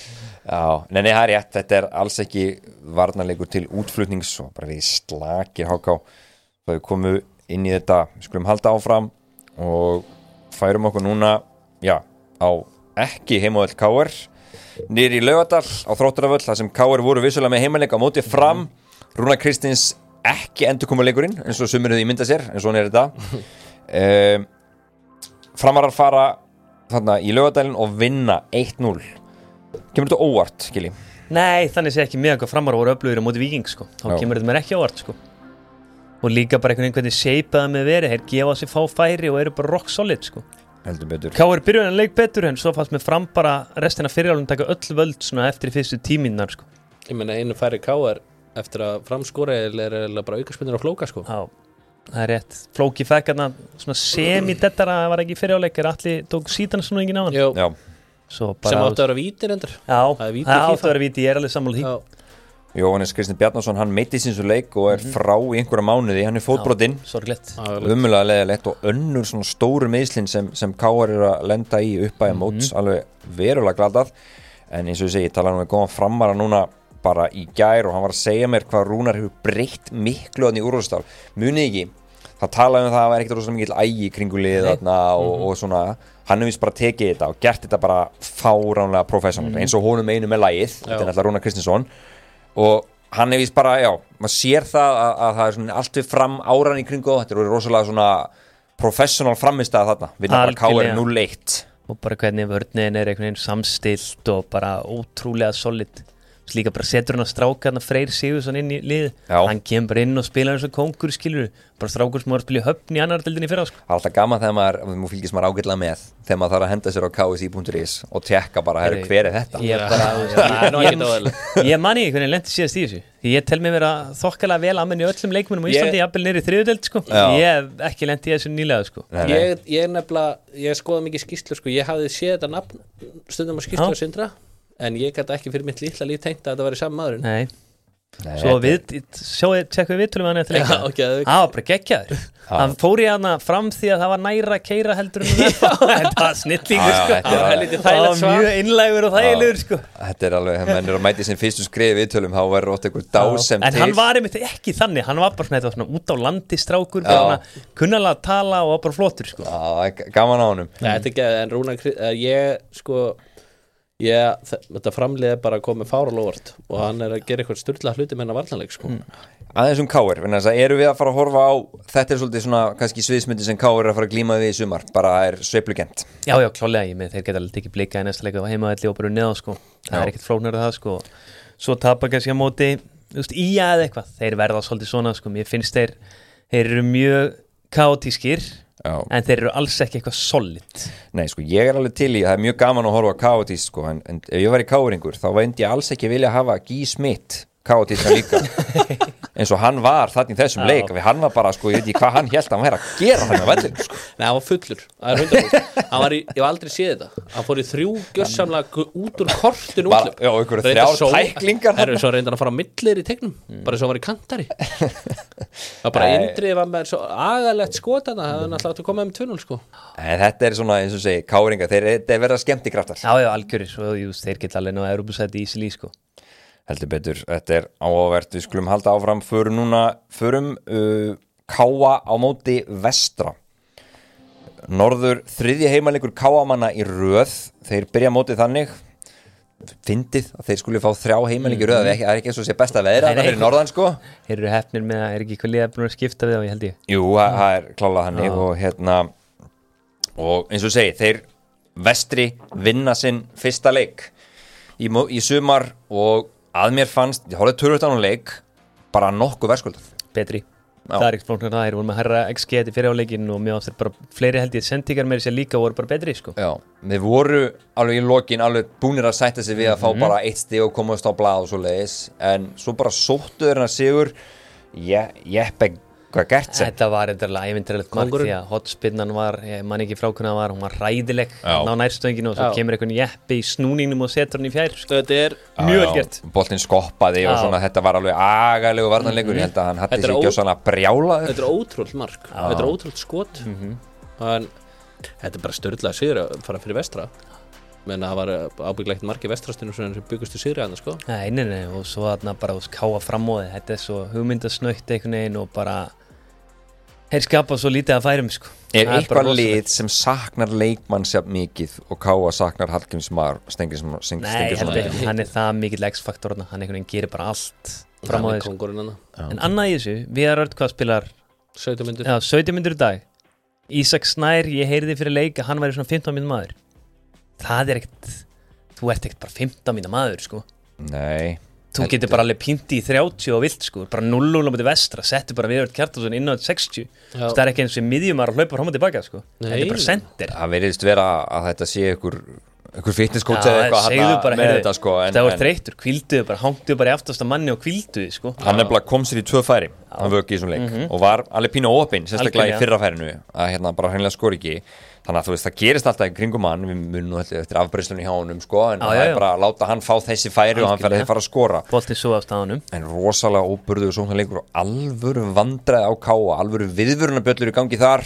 Já, nei, nei, það er rétt. Þetta er alls ekki varnarleikur til útflutnings og bara við slakir Há Ká. Þau komu inn í þetta, við skulum halda áfram og færum okkur núna, já, á ekki heimavöll K R niður í Laugardal á Þróttaravöll þar sem K R voru vissulega með heimaleik á móti Fram. Rúnar Kristins ekki endurkomuleikurinn eins og sumir höfðu ímyndað sér en svona er þetta. um, Framarar fara þarna í Laugardalinn og vinna eitt núll. Kemur þetta óvart, Gili? Nei, þannig sé ekki með hvað Framarar voru öflugir á móti Víking sko. Þá Já. Kemur þetta mér ekki óvart sko. Og líka bara einhvern veginn hvernig seipaða með verið þeir gefa sér fá færi og eru bara rock solid sko. Heldur betur. K R byrjuði en leik betur en svo fannst með Fram bara restina fyrirálum taka öll völd svona eftir í fyrstu tíminnar sko. Ég meina einu færi K R eftir að Fram skora er bara aukaspinnur á Flóka sko. Já, það er rétt. Flóki fekk hérna svona semi-dettara var ekki fyriráleik er allir tók síðan svona enginn á hann. Jú. Já. Svo bara sem átti að vera vítir endur. Já, það átti að vera víti, ég er alveg sammála því. Já. Jóhannes Kristinn Bjarnason, hann meiti síns og leik og er frá í einhverja mánuði, hann er fótbrotinn umöðulega leðilegt og önnur svona stóru meiðslin sem, sem K R er að lenda í uppæja móts, mm. alveg verulega glatað, en eins og ég segi, ég tala nú með góðan Framara núna bara í gær og hann var að segja mér hvað Rúnar hefur breytt miklu þannig í úrvalsstál, munið ekki, það talaði um það að það var ekkert rosalega mikill ægi kringu liðið þarna og, mm-hmm. og svona, hann hefur bara tekið þetta og gert þetta bara fáránlega professional, mm-hmm. eins og honum einu með lagið, þetta er náttúrulega Rúnar Kristinsson og hann er vist bara, já, maður sér það að, að það er svona allt við Fram áran í kringu þetta er rosalega svona professional framistæða þarna, vinna bara K R núll eitt og bara hvernig vörnin er einhvern veginn samstilt og bara ótrúlega solid líka bara setur hann að stráka hann að Freyr Sigurðsson inn í lið, já. Hann kemur bara inn og spilar eins og kongur, skilur, bara strákur sem var að spila í Höfn í annar deildinni fyrra, sko. Það er alltaf gaman þegar maður, maður fylgist maður ágætlega með þegar maður þarf að henda sér á k s i punktur is og tjekka bara, herru, hver er þetta? Ég bara, ég, ég mani hvernig lendi síðast í þessu, því ég tel mig vera þokkalega vel aðmenni í öllum leikmennum á Íslandi, jafnvel niður í þriðju deild, sko. Ég hef ekki lent í þessu nýlega, sko. Nei, nei. Ég, ég nefnilega, ég skoða mikið skýrslur, sko. Ég hafði séð þetta nafn stundum á skýrslur og Sindra, en ég gæti ekki fyrir mitt litla líf tengt að þetta væri saman maðurinn. Nei. Nei, svo við, sjáu, tjekkum við viðtölum hann eftir leika. Já, okay, það var bara geggjaður. Hann fór í hana fram því að það var næra að keira heldur en þetta. Þetta var snillingur, sko. Það var heldur þægilegt svar. Mjög innlægur og þægilegur, sko. Þetta er alveg, þegar menn er að mæti sin fyrstu skrifi viðtölum, þá verður ótt einhver dásem til. En hann var einmitt ekki þannig, hann var bara svona, svona út á landi strákur, bara kunnalega að tala og var bara flottur, sko. Já, gaman á honum. Ja, þetta ekki, en Rúnar, ég, sko, ég, þetta framlið er bara að koma fáralóvart og hann er að gera eitthvað sturla hluti með hennar varnarleik, sko. Mm. Aðeins um K R, þannig að eru við að fara að horfa á, þetta er svolítið svona kannski sviðsmyndi sem K R er að fara að glíma við í sumar, bara er sveiflugent. Já, já, klálega, ég með þeir geta alveg ekki blika í næsta leika á heimavelli og bara neða, sko. Það já. Er ekkert flóknara það, sko. Svo tapar kannski á móti, þú veist, ía eða eitthvað, þeir verða svolítið svona, sko. Mér finnst þeir, þeir eru mjög kaotískir Já. en þeir eru alls ekki eitthvað solid. Nei, sko, ég er alveg til í, það er mjög gaman að horfa á Káatís, sko, en, en ef ég var í káringur þá veindi ég alls ekki vilja hafa Guy Smith Káatísna líka eins og hann var þarna í þessum Já. leik, hann var bara, sko, ég veit ekki hvað hann hélt að hann væri að gera þarna á vellinu, sko. Nei, hann var fullur, það er hundra prósent Hann var í, ég hef aldrei séð þetta Hann fór í þrjú gjörsamlega út úr kortinu Bara, já, einhverju þrjár tæklingar Það er svo reyndan að fara á millir í tegnum Mm. bara eins og hann var í kantari Það var bara Nei. Indri var með svo agalegt skot þarna, það hefði náttúrulega átt að koma um tvö núll sko En þetta er svona, eins og segi, káringar, þeir þetta er verið að skemmti kraftar. Já, já, algjörir, og just, þeir geta alveg ná að Evrópusæti í Ísli, sko. Heldur betur, þetta er áhugavert, við skulum halda áfram, förum núna, förum uh, Káa á móti Vestra. Norður þriðji heimalegur Káamanna í röð, þeir byrja mótið þannig, fyndið að þeir skuli fá þrjá heimalegur í röð, það er ekki, það er ekki eins og sé besta veðra, Nei, það nei. fyrir norðan, sko. Þeir eru hefnir með að er ekki eitthvað liða búin að skipta við þá, ég held ég. Jú, það það er klálað hannig og hérna, og eins og segi, þeir Vestri vinna sinn fyrsta leik í, mó- í sumar og að mér fannst, ég horfði törut á hann leik, bara nokkuð verðskuldað. Betri. Já. Það er ekkert flóknar það, þeir voru með herra X G fyrir áleikin og mér átt þeir bara fleiri held ég sendingar með sér líka voru bara betri, sko. Já, þeir voru alveg í lokin alveg búnir að sætta sig við að fá bara eitt stig og komast á blað og svo leiðis en svo bara sóttu þeir hann sigur Je- Jeppe Gertsen. Þetta var eitthvað ævindirlegt mark Kóngurinn. því að hotspinnan var, ég man ekki frá hvernig það var, hún var hræðileg Já. ná nærstönginu og svo Já. kemur einhvern jeppi í snúningnum og setur hann í fjær, sko. Þetta er Mjög vel gert. Boltinn skoppaði og Já. svona þetta var alveg agalegu varnarleikur, ég held að hann hætti Þetta er sig ó- ekki á svona brjálaður. Þetta er ótrúld mark Þetta er ótrúld skot en þetta er bara störðlega sigur að fara fyrir Vestra menn að það var ábyggilegt margi Vestrastinu sem byggustu sigri hann sko Nei, nei, nei, og svo þarna bara þú veist, káa framóði, þetta er svo hugmyndasnöytt einhvern veginn og bara þeir skapa svo lítið að færum, sko. Er Það bara eitthvað rosalegt. lið sem saknar leikmann sér mikið og Káa saknar Hallgríms Mar Stenginsson? Nei, heldur ekki, hann er það mikill X-faktor þarna, hann einhvern veginn gerir bara allt fram á Hann er þessu. kóngurinn hann En annað í þessu, Viðar Örn hvað spilar sautján myndir já, sautján myndir í dag. Ísak Snær, ég heyrði fyrir leik að hann væri svona fimmtán myndir maður. Það er ekkert, þú ert ekkert bara fimmtán myndir maður, sko. Nei. Þú Heldur. getur bara alveg pínt í þrjátíu og vilt, sko, bara núll núll á móti Vestra, settu bara Viðar Örn Kjartansson inn á sextíu. Já. Það er ekki eins og miðjumar að hlaupa fram og tilbaka, sko. Nei, Þetta er bara nei. sendir. Það veriðist vera að þetta sé ykkur ykkur fitnesskóts Já, eða eitthvað segðu þarna bara, með heyrðu, þetta sko en, það var en þreyttur, kvílduðu bara, hangduðu bara í aftasta manni og kvílduðu, sko. hann nefnilega kom sér í tvö færi hann vöki í þessum leik og var alveg pínu óopinn sérstaklega í Algjörlega. fyrra færinu að hérna bara hreinlega skor ekki þannig að þú veist það gerist alltaf í kringum hann við munum nú eftir afbreyslunni hjá honum sko en Já, það já, er já. bara að láta hann fá þessi færi og hann fer að fara að skora Boltinn svo af staðanum. en rosalega óburður sóknarleikur og alvöru vandræði á Káa alvöru viðvörunarbjöllur í gangi þar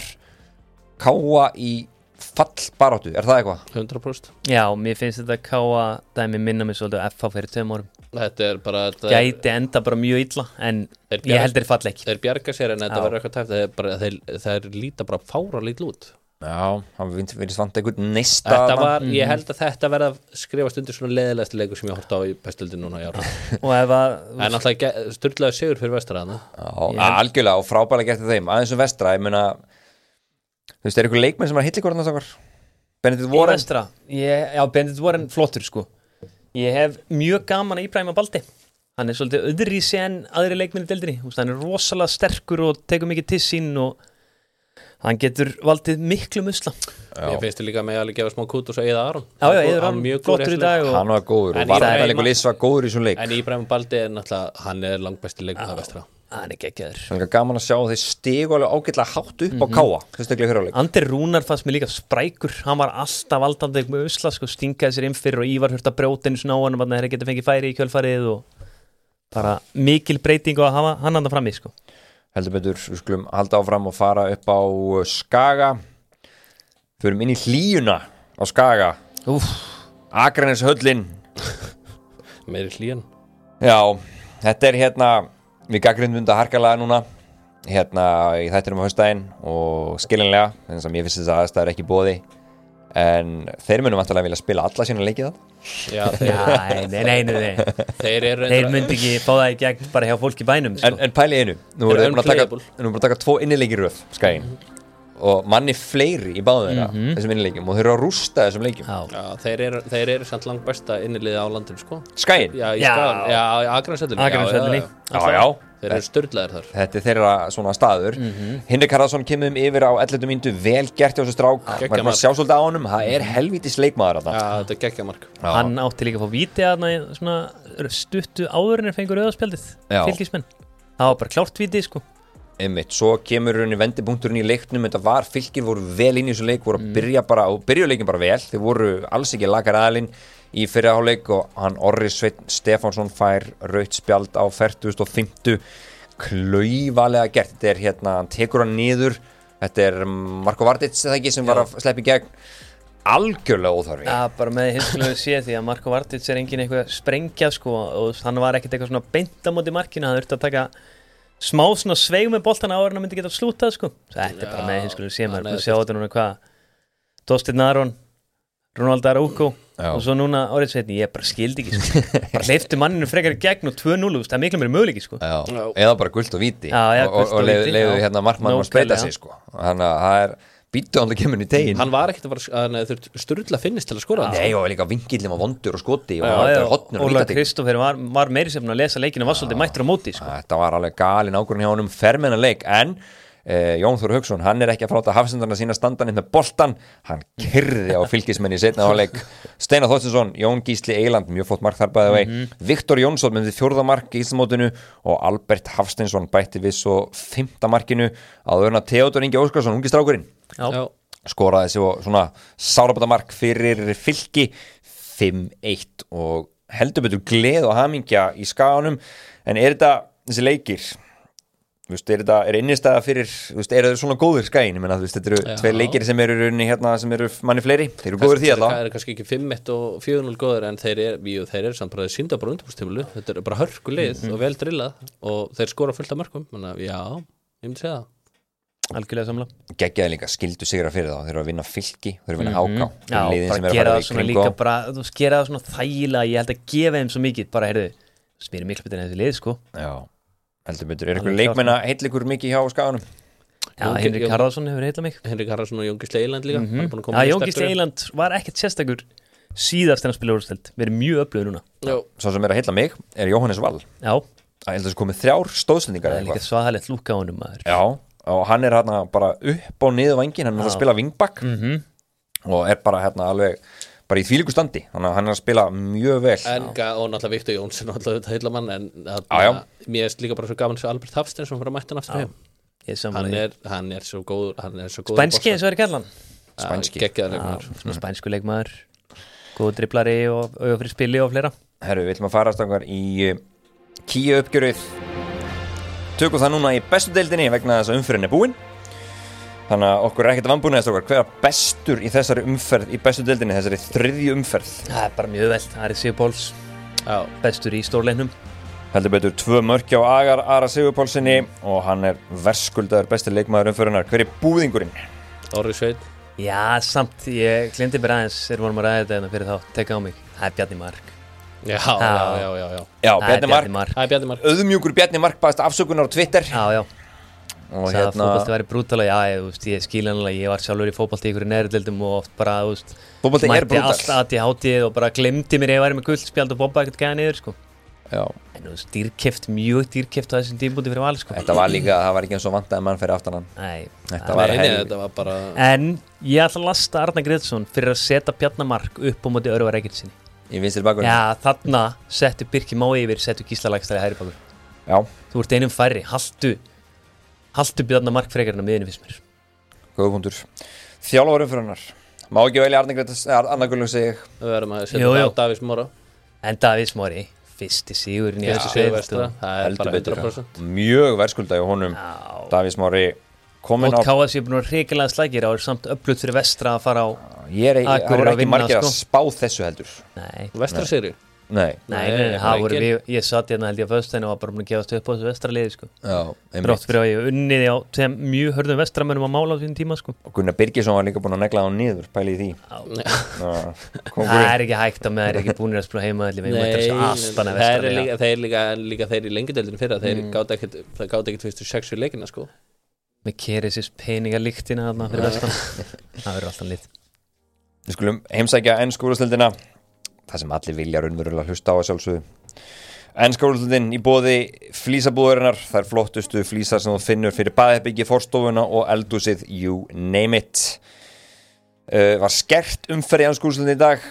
Káa í fallbaráttu, er það eitthvað? hundra prósent Já, mér finnst þetta káa dæmi minna mig svolítið á F H fyrir tveim árum. Þetta er bara þetta er- Gæti enda bara mjög illa, en Þeir ég bjarga- held þeir fall ekki. Þeir bjarga sér en þetta Já. verður eitthvað tæft þeir, bara, þeir, þeir líta bara fára lítið út Já, hann virðist vant einhvern neista Þetta þarna. var, ég held að þetta verða að skrifast undir svona leðilegasti leikur sem ég hótt á í bestöldin núna í ára Og ef að, En náttúrulega styrlaði sigur fyrir Vestra þarna Já, algjörlega og frábælega gert þeim aðeins um Vestra, ég meina þú veist, er ykkur leikmenn sem er að hitla ykkur annars okkar? Benedikt í Warren? vestra, ég, já, Bendit Warren flottur, sko. Ég hef mjög gaman að Íbrahima Baldi. Hann er svolítið öðruvísi en aðri leikminni deildinni. Þú veist, hann er rosalega sterkur og tekur mikið til sín og hann getur valdið miklu musla. Ég finnst þið líka með að gefa smá kút og svo Eða Aron Já, já, Hann Eiður var Aron mjög góður flottur í réttilegur. dag og Hann var góður En og varnarleikur Íbrahim- Liss var góður í þessum leik En Íbrahim Baldi er náttúrulega hann er langbesti leikur að Vestra hann er geggjaður. Það er gaman að sjá að þeir stigu alveg ágætlega hátt upp á Káa sérstaklega í fyrirháleik Andri Rúnar fannst mér líka sprækur. Hann var alltaf valdandi með usla, sko, stingaði sér inn fyrir og Ívar hurta brjóta einu svona á hann þegar þeir geta fengið færi í kjölfarið og bara mikil breyting og að hafa hann andan frammi, sko. heldur betur, við skulum halda áfram og fara upp á uh, Skaga förum inn í hlýjuna á Skaga Úf, Akranes höllin Meiri hlýjan Já, þetta er hérna við gaggrindum undan harkalega núna hérna í þættinum á haustdaginn og skilinlega, þannig að mér finnst þess að aðstæður ekki bóði en þeir munum vantarlega vilja spila alla sína leikið það Já, þeir, nei, nei, nei, nei, nei. þeir eru Þeir myndi ekki fá það í gegn bara hjá fólki í bænum, sko. En, en pæli einu, nú Þeir erum eru við búin að taka, unplayable. nú erum við búin að taka tvo innileikir röð, skæin og manni fleiri í báðum þeirra þessum innileikjum og þeir eru að rústa þessum leikjum Já. Já, þeir eru, þeir eru samt langt besta inniliði á landinu sko Skæin? Já, í Já. Skagan, já, í Akransöldinni Akranesvellinni. Já, já, Þeir eru störðlegar þar. Þetta er þeirra svona staður. Mm-hmm. Hinrik Harðarsson kemur um yfir á elleftu mínútu, vel gert hjá þessu strák. Maður er að sjá svolítið á honum, það er helvítis leikmaður þarna. Já, þetta er geggjamark. Hann átti líka að fá víti þarna svona stuttu áður en er fengur rauðaspjaldið, Fylkismenn. Það var bara klárt víti, sko. Einmitt, svo kemur henni vendipunkturinn í leiknum. Þetta var Fylkir voru vel inn í þessu leik, voru að byrja bara, og byrjuðu leikin bara vel. Þeir voru alls ekki lakar aðalinn í fyrri hálfleik og hann Orri Sveinn Stefánsson fær rautt spjald á fertugasta og fimmta klaufalega gert. Þetta er hérna, hann tekur hann niður. Þetta er Marko Vardits eða ekki sem Já. Var að sleppa í gegn. Algjörlega óþarfi. Já, bara með hinskulega sé því að Marko Vardits er engin eitthvað sprengja sko og hann var ekkert eitthvað svona beint á móti markinu, hann þurfti að taka smá svona sveig með boltan áður en hann myndi geta slútað sko. Þetta er bara með hinskulega sé maður, þú sjá þetta núna hvað Þorsteinn Aron, Ronaldo Araujo og svo núna Orri Sveinn, ég bara skildi ekki sko. Bara hleypti manninu frekar í gegn og tvö núll, það er miklu meiri möguleiki sko. Já, eða bara gult og víti já, já, og, og, og leiðu hérna markmann að spreita sig sko. Þannig að það er býttu hann að kemur í tegin. Hann var ekkert að fara þurft sturla finnist til að skora. Nei, og líka vingillum og vondur og skoti og já, já, hotnur og Óla Kristófer var, var meiri sem að lesa leikinu var svolítið mættur á móti sko. Þetta var alveg galinn ákvörðun hjá honum fermennan leik en eh, Jón Þór Hauksson, hann er ekki að fráta hafsendarna sína standaninn með boltan, hann kyrði á Fylkismenn í seinna hálfleik. Steinar Þorsteinsson, Jón Gísli Eyland, mjög flott mark þar bæði vei, mm-hmm. Viktor Jónsson með fjórða mark í Íslandsmótinu og Albert Hafsteinsson bætti við svo fimmta markinu að öðruna Theodor Ingi Óskarsson, ungi strákurinn. Já. Já. Skoraði þessi og svona sárabótamark fyrir Fylki fimm eitt og heldur betur gleð og hamingja í skaganum. En er þetta þessi leikir, þú veist, er þetta er innistæða fyrir, þú veist, eru þau svona góðir skaginn? Ég meina, þú veist, þetta eru tveir leikir sem eru runni hérna sem eru manni fleiri, þeir eru góðir því alltaf. Það er kannski ekki fimm eitt og fjögur núll góðir en þeir eru, jú, þeir eru samt bara sýnda bara undirbúrstímulu, þetta er bara hörkulið mm-hmm. og vel drillað og þeir skora fullt af mörkum, þannig að já, ég myndi segja það. Algjörlega samla geggjaði líka, skildu sigra fyrir þá þeir eru að vinna Fylki, þeir eru að vinna Háká mm-hmm. Já, bara gera það svona líka bara, þú gera það svona þægilega, ég held að gefa þeim svo mikið bara, heyrðu, smýri miklu betur en þessi lið, sko Já, heldur betur, er eitthvað leikmenn að heilla ykkur mikið hjá skaganum? Já, Henrik Harðarsson hefur heillað mig Henrik Harðarsson og Jón Gísli Eyland líka mm-hmm. Já, Jón Gísli Eyland var ekkert sérstakur síðast en að spila úrsteld, verið mjög öflugður núna Já. Svo sem er að heilla mig er Jóhannes Wall Já Það er komið þrjár stóðsendingar Það er líka svaðalegt lúka á honum maður Já og hann er hérna bara upp á niður vængin hann er að spila vingbak mm-hmm. og er bara hérna alveg bara í þvílíku standi, þannig að hann er að spila mjög vel en, og náttúrulega Viktor Jónsson náttúrulega heillamann en að, mér er líka bara svo gaman svo Albert Hafstein sem fyrir að mæta hann aftur heim hann er, hann er svo góður hann er svo góður spænski eins og er kallan spænski spænsku leikmaður góð driblari og auðvitað fyrir spili og fleira herru, við ætlum að fara stangar í Kíu uppgjörið tökum það núna í bestu deildinni vegna þess að umferðin er búin þannig að okkur er ekkert vanbúnaðist okkar hver er bestur í þessari umferð í bestu deildinni, þessari þriðju umferð það er bara mjög vel, Ari Sigurpáls bestur í stórleiknum heldur betur tvö mörk á Agar Ara Sigurpálsinni og hann er verskuldaður besti leikmaður umferðinar, hver er búðingurinn? Orri Sveinn já, samt, ég glindi mér aðeins þegar vorum að ræða þetta fyrir þá, tekka á mig það er Bjarni Mark Já, já, já, já, já. Já, Bjarni Mark, Bjarni Mark. Auðmjúkur Bjarni Mark baðast afsökunar á Twitter Já, já og hérna fótbolti væri brútala, já, ég, veist, ég skil hann ég var sjálfur í fótbolti í ykkur nærdeildum og oft bara, þú veist fótbolti er brútal mætti allt að ég hátið og bara glemdi mér ef ég væri með guldspjald og bomba ekkert gæða niður, sko Já en þú veist, dýrkeft, mjög dýrkeft á þessum tímpúti fyrir val, sko Þetta var líka, það var ekki eins og vantaði mann fyrir aftan hann Nei Þetta var Nei, þetta var bara En ég ætla að lasta Arnar Greiðsson fyrir að setja Bjarni Mark upp á móti Örvar Eggertsinni Í vinstri bakgrunni Já, þarna settu Birki Má yfir, settu Gísla Lækstari hægri bakur Já Þú ert einum færri, haltu haltu Bjarni Mark frekarinn á miðinni fyrst mér Góða punktur Þjálfarum fyrir hennar Má ekki velja Arnar Greiðsson, Arnar Gullung segi ég Við verðum að setja það á Davís Móra En Davís Móri, fyrsti sigurinn í þessu sigurvestra Það er bara hundra prósent Mjög verðskulda hjá honum Davís Móri Og K S er búin að hrikalega slækir og er samt öflugt fyrir vestra að fara á Ég er ekki margir að spá þessu heldur Nei Vestra sigri? Nei Nei, nei, það voru við, ég satt hérna held ég að föstudaginn og var bara búin að gefast upp á þessu vestraliði, sko Já, einmitt Brátt fyrir að ég unniði á þeim mjög hörðum vestramönnum að mála á sín tíma, sko Og Gunnar Birgisson var líka búin að negla á niður, pæli í því Það er ekki hægt að með þeir ekki búin að spila heima Nei, það er líka þeir í lengjadöldinu fyrra þeir gáta ekkert fyrstu sexu leikina, sko Með Keresis peningalíktina þarna fyrir vestan Það verður alltaf lit Við skulum heimsækja ensku úrvalsdeildina það sem allir vilja raunverulega hlusta á að sjálfsögðu Enska úrslitinn í boði flísabúðurinnar, þær flottustu flísar sem þú finnur fyrir baðherbyggi, forstofuna og eldhúsið, you name it. Uh, var skert umferð í enska úrslitinn í dag,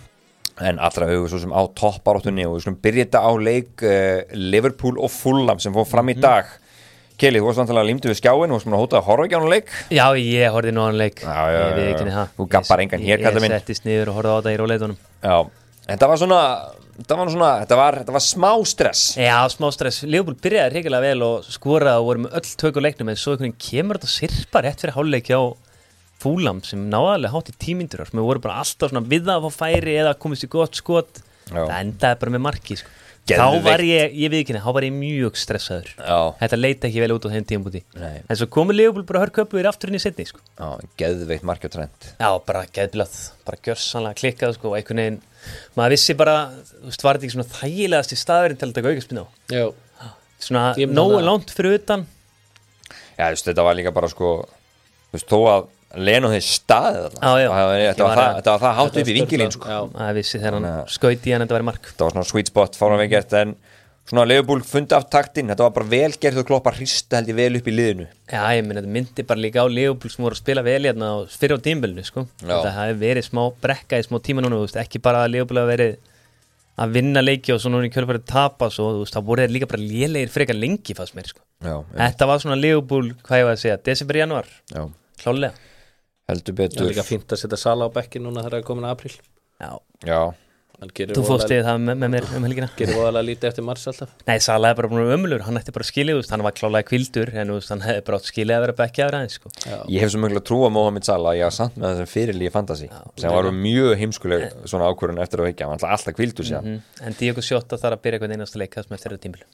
en allra augu svo sem á toppbaráttunni og við skulum byrja þetta á leik uh, Liverpool og Fulham sem fór fram í dag. Keli, þú varst vantilega límdu við skjáin, þú varst mér að hóta að horfa ekki á hann leik? Já, ég horfði nú á hann leik. Já, já, Ég við já, ekki niður það. þú gappar engan hér, kallar minn. Ég settist niður og horfði á þetta í róleitunum. Já, þetta var svona, þetta var svona, þetta var, þetta var smá stress. Já, smá stress. Liverpool byrjaði hrigalega vel og skoraði og voru með öll tök á leiknum, en svo einhvern veginn kemur þetta sirpa rétt fyrir hálfleik hjá Fulham sem náðarlega hátt í tímyndur. Við vorum bara alltaf svona við að fá færi eða komist í gott skot. Já. Það endaði bara með marki, sko. Geðveikt. Þá var ég, ég við ekki neð, þá var ég mjög stressaður. Já. Þetta leita ekki vel út á þeim tímabúti. Nei. En svo komið Liverpool bara hörköpuðir aftur inn í seinni, sko. Já, geðveikt mark á Trent. Já, bara geðbilað, bara gjörsanlega klikkað, sko, og einhvern veginn, maður vissi bara, þú veist, var þetta ekki svona þægilegast í staðurinn til að taka aukaspinna á. Já. Svona Ég meina nógu það. langt fyrir utan. Já, þú veist, þetta var líka bara sko, þú veist, þó að Leno hefði staðið þarna. Já, já. Það var- Þetta var Ég var það, að- þetta var það hátt upp í Þetta var vinkilinn, störtlað, sko. já. Maður vissi þegar hann Þannig að- skaut í hann þetta væri mark. Það var svona sweet spot, fárum við gert, en svona Liverpool fundi af taktinn, þetta var bara vel gert og Klopp að hrista held ég vel upp í liðinu. Já, ég minn, þetta myndi bara líka á Liverpool sem voru að spila vel hérna og fyrir á tímabilinu, sko. Já. Þetta hafi verið smá brekka í smá tíma núna, þú veist, ekki bara að Liverpool hafi verið að vinna leiki og svo núna í kjölfarið tapa svo, þú veist, það voru þeir líka bara lélegir frekar lengi fannst mér, sko. Já, Þetta var svona Liverpool, hvað ég var að segja, desember, januar, já, klálega. heldur Það er betur. líka fínt að setja Sala á bekkin núna þegar það er komin að apríl. Já, Já, Hann gerir þú fórst voðalega- yfir það með, með mér um helgina. gerir voðalega lítið eftir Mars alltaf. Nei, Salah er bara búin að ömulur, hann ætti bara að skilja, þú veist, hann var klálega kvildur, en þú veist, hann hefði bara átt skilja að vera bekki af ræðins, sko. Já. ég hef svo mjög trú á Mohamed Salah, ég var samt með þessum fyrirlíi fantasy, sem var mjög heimskuleg svona ákvörðun eftir að veikja, hann alltaf alltaf kvildur sér. Mm. En Diogo Jota þarf að byrja eitthvað einasta leik það sem eftir þetta tímbil.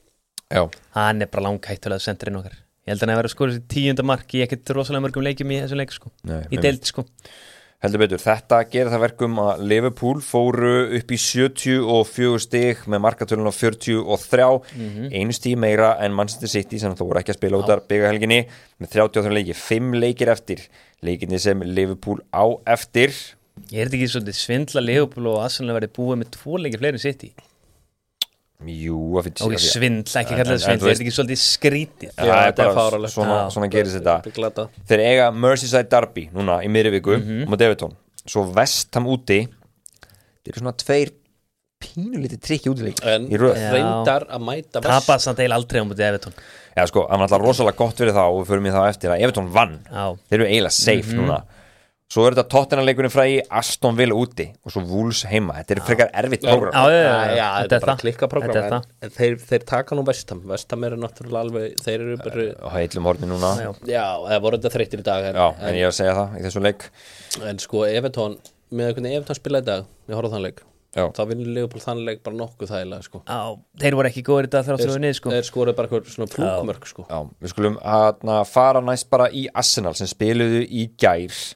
Já, Hann er bara langhættulega sendirinn okkar. Ég held að hann hefur verið að skora sér tíunda mark í ekkert rosalega mörgum leikjum í þessum leik, sko. Nei, Í einmitt. deild, sko. heldur betur, þetta gerir það verkum að Liverpool fóru upp í sjötíu og fjögur stig með markatölun á fjörutíu og þrjú, einu stig meira en Manchester City sem þú voru ekki að spila út af byggahelginni með þrjátíu og þrjú leiki, fimm leikir eftir, leikinni sem Liverpool á eftir. Ég er þetta ekki svolítið svindla Liverpool og Arsenal verið búið með tvo leikir fleiri en City. Jú, að fyrir Og svindla, ekki En- kalla en- það en þú svindla, er veist- þetta ekki svolítið skrítið? það Já, er þetta er bara fáránlegt. svona, Já. svona gerist þetta. Þetta er glatað. Þeir eiga Merseyside Derby núna í miðri viku mm -hmm. Everton, svo West Ham úti, þeir eru svona tveir pínulítið trikki útileik En í röð. Já. reyndar að mæta Vest. Tapast samt eiginlega aldrei á mútið Everton. Já, sko, það var alltaf rosalega gott fyrir það og við förum í það eftir að Everton vann. Já. Þeir eru eiginlega safe núna. Svo er þetta Tottenham-leikurinn frægi, Aston Villa úti og svo Wolves heima. Þetta er frekar erfitt prógram. Já, já, Já, já, já, þetta er bara klikka program. Þetta er En, það. en þeir, þeir taka nú Vestham. Vestham eru náttúrulega alveg, þeir eru bara, Og heillum horni núna. Já. já, það voru þetta þreyttir í dag. En, Já, en ég er að segja það í þessu leik. en, en sko, Everton, með hvernig Everton spilaði í dag, ég horfði á þann leik, Já. þá vinnur Liverpool þann leik bara nokkuð þægilega, sko. Já, þeir voru ekki góður í dag þegar það var niður, sko. Þeir skoruðu bara eitthvað svona flúkmörk, sko. Já, við skulum hana, fara næst bara í Arsenal sem spiluðu í gær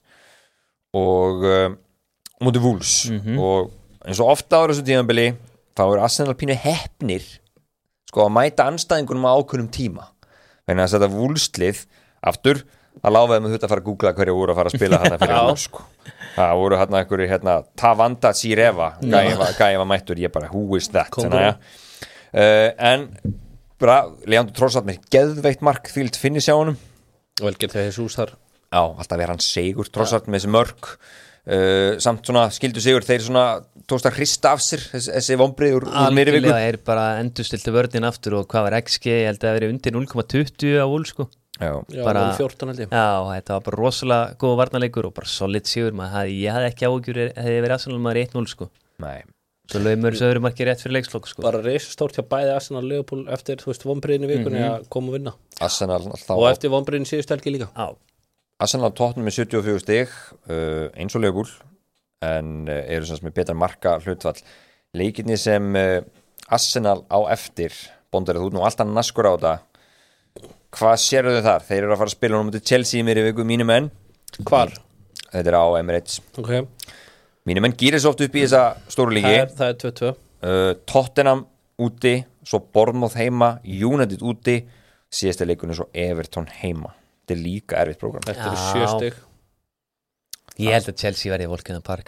og um, mútið Wolves og eins og ofta ára þessu tímabili þá eru Arsenal pínu heppnir sko að mæta anstæðingunum á ákveðnum tíma þannig að þetta Wolves-lið aftur að láfaði með þetta að fara að googla hverju voru að fara að spila hana fyrir Wolves sko. Það voru hérna einhverju hérna, Tavanda Sireva gæði var, gæði var mættur, ég bara who is that þannig, uh, en bara Leandro Trossard með geðveitt mark þvíld finnir sjá honum. Og vel gett þegar Jesus þar. Já, alltaf er hann segur Trossard með þessi mörg uh, samt svona skildu sigur þeir svona tókst að hrista af sér þessi, þessi vombrið úr, úr meiri viku. Algjörlega er bara endurstiltu vörðin aftur og hvað var X G, ég held að það verið undir núll komma tuttugu á Wolves, sko. Já, Já, Bara- bara fjórtán held ég. Já, þetta var bara rosalega góð varnarleikur og bara solid sigur, maður hafði, ég hafði ekki áhugjur hefði verið Arsenal maður eitt núll, sko. nei Svo laumur þessu öðru marki rétt fyrir leikslokk, sko. Bara reisastórt hjá bæði Arsenal og Liverpool eftir, þú veist, vonbriðin í vikunni að koma og vinna. Arsenal alltaf Og eftir vonbriðin síðust helgi líka. Já, Arsenal tóttum með sjötíu og fjögur stig uh, eins og Liverpool en uh, eru sem sagt með betra marka hlutfall leikinni sem uh, Arsenal á eftir bóndarið út nú alltaf naskur á þetta hvað sérðu þau þar? Þeir eru að fara að spila nú mútið Chelsea í mér í viku mínum menn Hvar? þetta er á Emirates Ok. mínum menn gýrir svo oft upp í þessa stóru líki Það er, það er tvö tvö. uh, Tottenham úti svo Bournemouth heima, United úti síðasta leikunni svo Everton heima þetta er líka erfitt prógram Þetta Já. eru sjö stig. ég held að Chelsea verið í Volkina Park, sko.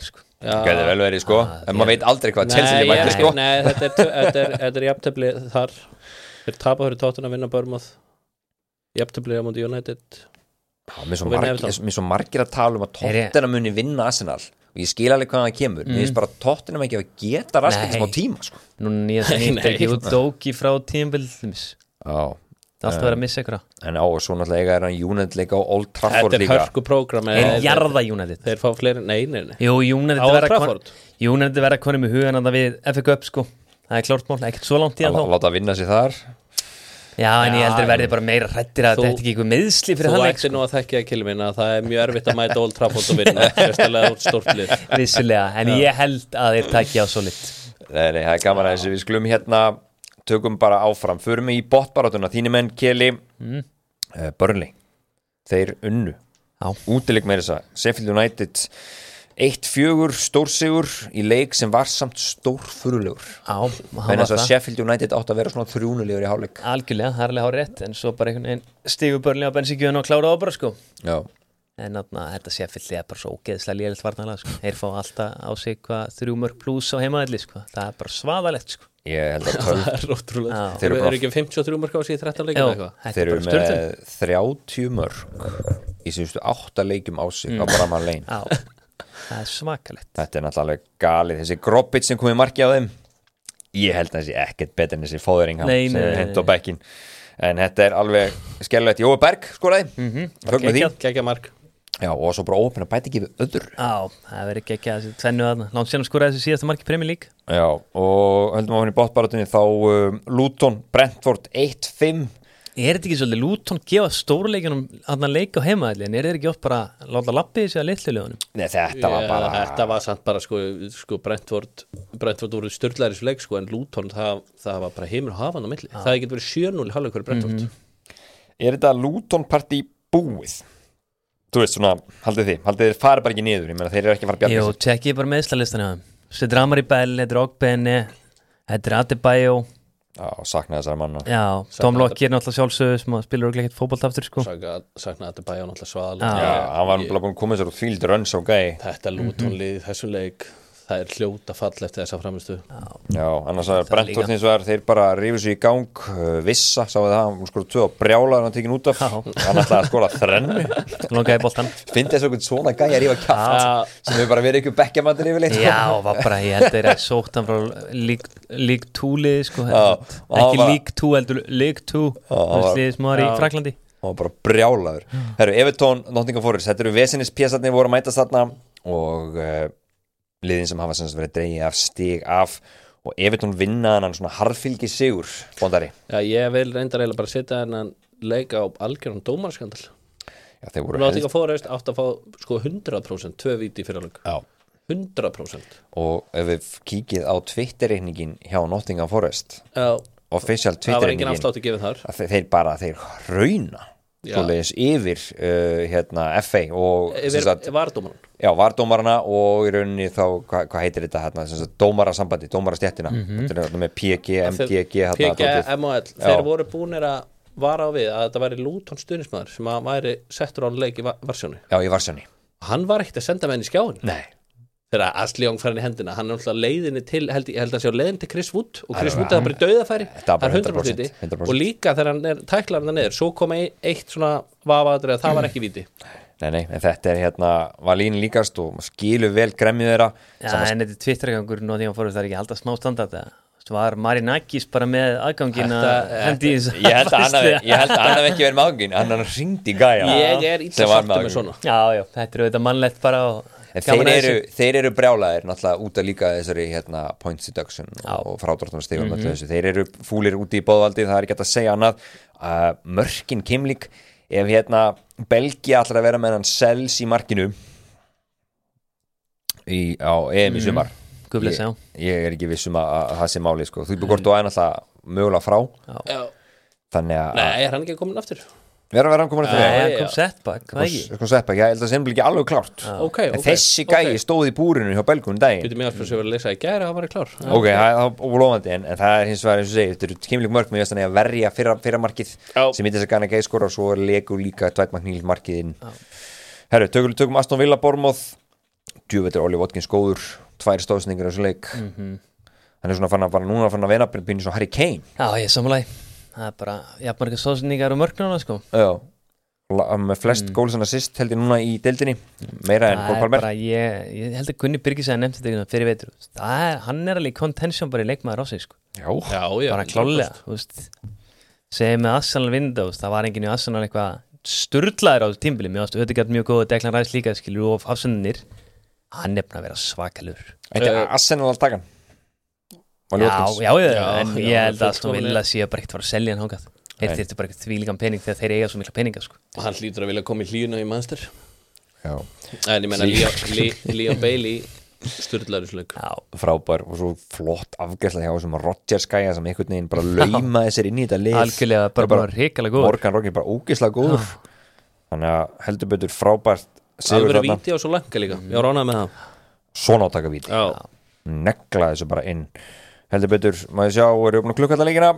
Gæti vel verið sko En maður veit aldrei hvað Chelsea Nei, mætti ég- sko nei þetta er, þetta er, þetta er jafntefli þar Þeir tapa fyrir tóttina að vinna Bournemouth Jafntefli á móti United Já, Mér er svo Og vinna margir- Everton. mér er svo margir að tala um að Er ég- Tottenham muni vinna Arsenal Og ég skil alveg hvaðan það kemur Mér finnst bara að Tottenham ekki að geta raskandi Nei. smá tíma sko Nú nýja það Nei, nýtt nei. ekki út dóki frá tímabilis Já Það er alltaf verið að missa ykkur á En á, og svo náttúrulega eiga er hann United leika á Old Trafford Þetta er líka hörku prógram Er jarða United Þeir fá fleiri, nei, nei, nei Jú, United Á Old verða kon- Trafford United verða konum í hugan að það við F A Cup sko Það er klárt mál, ekkert svo langt í Að að lá- þá láta vinna sér þar Já, en ég Já, heldur verði bara meira hrættir að Þú- þetta ekki eitthvað meðsli fyrir Þú hann ætti nú að þekkja að kilja minna Það er mjög erfitt að mæta Old Trafford og vinna Sérstaklega út stórtlið Vissulega, en ég held að þeir takja á svo lit Nei, nei, það er gaman að þessi við skulum hérna Tökum bara áfram, förum við í botbarátuna Þínu menn, Keli mm. uh, Burnley, þeir unnu Já. Útileik með þessa Sheffield United eitt fjögur stórsigur í leik sem var samt stórfurulegur Já, hann en var þess að það Sheffield United átt að vera svona þrjúnulegur í hálfleik Algjörlega, það er alveg hár rétt En svo bara einhvern veginn stigur börnlega á bensíkjöðun og klára á bara sko Já, En þarna, þetta sé fyllir er bara svo ógeðslega lélegt varnalega sko Þeir fá alltaf á sig hvað þrjú mörg plús á heimaðalli sko Það er bara svaðalegt sko ég held að tölv Það er ótrúlega Já. Þeir Þeir eru eru bara- ekki fimmtíu og þrjú mörg á sig í þrettán leikir Já, eða eitthvað þetta Þeir er eru bara stjórnum með þrjátíu mörg í síðustu átta leikjum á sig á bara mann lein Já, það er svakalegt Þetta er náttúrulega galið þessi Grobbit sem komið marki á þeim ég held að þessi ekkert betur en þessi Fóðeringham Nei, sem nei, er nei, hent á bekkin en þetta er alveg skellulegt Jói Berg skoraði mm Mhm. -hmm. því Kekja mark Já, og svo bara ópen að bæta ekki við öður Já, það verður ekki ekki að þessi tvennu aðna Lánt sérna skoraði þessi síðasta marki Premier League Já, og höldum að hann í botbaratunni þá um, Luton, Brentford eitt fimm Er þetta ekki svolítið Luton gefa stórleikjunum hann að leika á heimaðalli En er þetta ekki oft bara láta lappi þessi að litlu lögunum Nei, þetta var bara Þetta var samt bara sko, sko Brentford Brentford voru styrlaðir í þessu leik sko, en Luton það, það var bara heimur og hafan á milli Það getur verið sjö núll í hálfleikur Brentford Er þetta Luton partí búið? Þú veist svona, haldið þið Haldið þið farið bara ekki niður, ég meina þeir eru ekki að fara að bjarga Jú, sér. tjekkið bara meðslalistan hjá þeim Þetta er Amari Bell, þetta er Ogbeni Þetta er Adebayo Já, saknaði þessara manna Já, Tom Locke er náttúrulega sjálfsögðu sem að spila örugglega ekkert fótbolt aftur sko Sakna sakna að þetta bæja náttúrulega svaðal Já. Já, hann var bara búin að koma sér út fíld rönns á gæi Þetta Luton-lið í þessum leik það er hljóta fall eftir þessa framistu Já, annars að Það Brentford líka. hins vegar þeir bara rífu sig í gang uh, Vissa, sáu það, hún skora tvö og brjálaður hann tekin út af Já. Hann ætlaði að skora þrennu Longaði boltan Fyndi þess okkur svona gæi að rífa kjátt sem við bara verið ekki bekkjamandir yfirleitt sko. Já, var bara, ég held þeir að sótt hann frá League two liði sko Já, og hann Ekki bara- League two, heldur League two hann var- Liðið sem var í Já. Fraklandi Hann var bara brjálaður Herru, Everton, Nottingham Forest, þetta eru vesinnispjæsarnir voru að mætast þarna og uh, liðin sem hafa sem sagt verið dreigið af stig af og Everton vinnaðan hann svona harðfylgi sigur bóndari Já, ég vil reyndar eiginlega bara setja hennan leika á algjörnum dómarskandal Já, þeir voru Nottingham Forest átt að fá sko hundrað prósent tvö víti fyrir alveg Já. hundrað prósent Og ef við kíkið á Twitter-reikningin hjá Nottingham Forest Já, official það var engin Twitter-reikningin afsláttu gefið þar að þeir, þeir bara, þeir hrauna Já. svoleiðis yfir uh, hérna F A og sem Yfir sagt, vardómaran já, vardómarana og í rauninni þá, hvað hva heitir þetta hérna, sem sagt, dómarasambandi, dómarastjettina þetta er hérna með P G, M T G P G, M og L, þeir Já. voru búnir að vara á við að þetta væri Luton stuðnismæður sem að væri settur á leik í Varsjónu Já, í Varsjóni Hann var ekkert að senda með henni í skjáin Nei, þegar Ashley Young fær henni í hendina hann er náttúrulega leiðinni til, held, ég held að sé á leiðin til Chris Wood og Chris Það er- Wood er bara í dauðafæri Þetta var bara það er hundrað prósent, viti. hundrað prósent. og líka þegar hann er tæklar hann neður svo kom ei- eitt svona vafaðri að það var ekki viti nei, nei, en þetta er hérna var línin líkast og maður skilur vel gremmið þeirra Já, Sama- en þetta er Twitter-gangur Nottingham Forest það er ekki alltaf smá standard það var Marinakis bara með aðgangin að Þetta- hendi í þess Ég held að hann hafi- ég held að hann hef ekki verið með ágin hann hann hringdi í gæja ég er illa sem var sáttur með ágin. svona Já, já, þetta er auðvitað mannlegt bara og En gaman þeir að eru, þessu. þeir eru brjálaðir náttúrulega út að líka þessari hérna, points deduction Já. og frádráttunastigum Mhm. mm -hmm. þeir eru fúlir úti í bóðvaldi það er ekki hægt að segja annað uh, mörkin keimlík ef hérna Belgia ætlar að vera með hann Sels í markinu í, á E M í sumar Guðbless, ég, já ég er ekki vissum að, að það sé máli sko. þú er búið og er náttúrulega mögulega frá Já. þannig að nei, er hann ekki komin aftur vera að vera komin eftir Nei, því hann já. kom setback, hvað ekki? sko seppa, ég held að það sem ekki alveg klárt ok, en ok þessi gæi stóð í búrinu hjá Belgunum daginn Býtum mig að spyrja að lesa í gæri að það var klár ok, það er ofurlófandi en, en það er hins vegar eins og segir, þetta eru keimlík mörg með þess að verja fyrra, fyrra markið Já. sem hittir þess að gana gæi skora og svo legur líka Dwight McNeil markiðinn herru, tökum, tökum Aston Villa Bournemouth djúvetur Ollie Watkins góður, tvær stóðsningar á þessu leik Mhm. hann er svona fann að bara núna fann að vena pínu svo Harry Kane Já, ég sammálaði. Það er bara, ég haf margir stóðsendingar og mörgnuna, sko. já, La- með flest mm. góls en assist held ég núna í deildinni meira en Það Cole er Palmer bara, ég, ég held að Gunni Birgis að nefndi þetta fyrir veitur. Það er, hann er alveg í contention bara í leikmaður á sig, sko. já, Já, já Bara klálega, þú veist. Segir með Arsenal vinda, þú veist, það var enginn í Arsenal eitthvað sturlaður á þessu tímbili. Mér ástu auðvitað mjög góð og Declan Rice líka, skilur, og afsendinir. Hann er búin að vera svakalur. þetta er Arsenal að taka hann Já, já, já, Já, en já, ég held að fullkomlega. Aston Villa sé bara ekkert fara að selja hann hángað. Þeir Nei. þyrftu bara ekkert þvílíkan pening þegar þeir eiga svo mikla peninga, sko. Og hann hlýtur að vilja koma í hlýjuna í Manchester já, En ég menna Leon, Le- Leon Bailey Sturlaður í sleik Já, frábær og svo flott afgæsla hjá þessum Rodgers gæja sem einhvern veginn bara laumaði sér inn í þetta lið algjörlega, bara, bara- bara hrikalega góður. Morgan Rocky bara ógeðslega góður þannig að heldur betur frábært sigur Alveg þarna. víti á svo lanka líka Ég var ránað með það svona átaka víti Já, negla þessu bara inn heldur betur, maður sjá, eru uppnum klukkallaleikina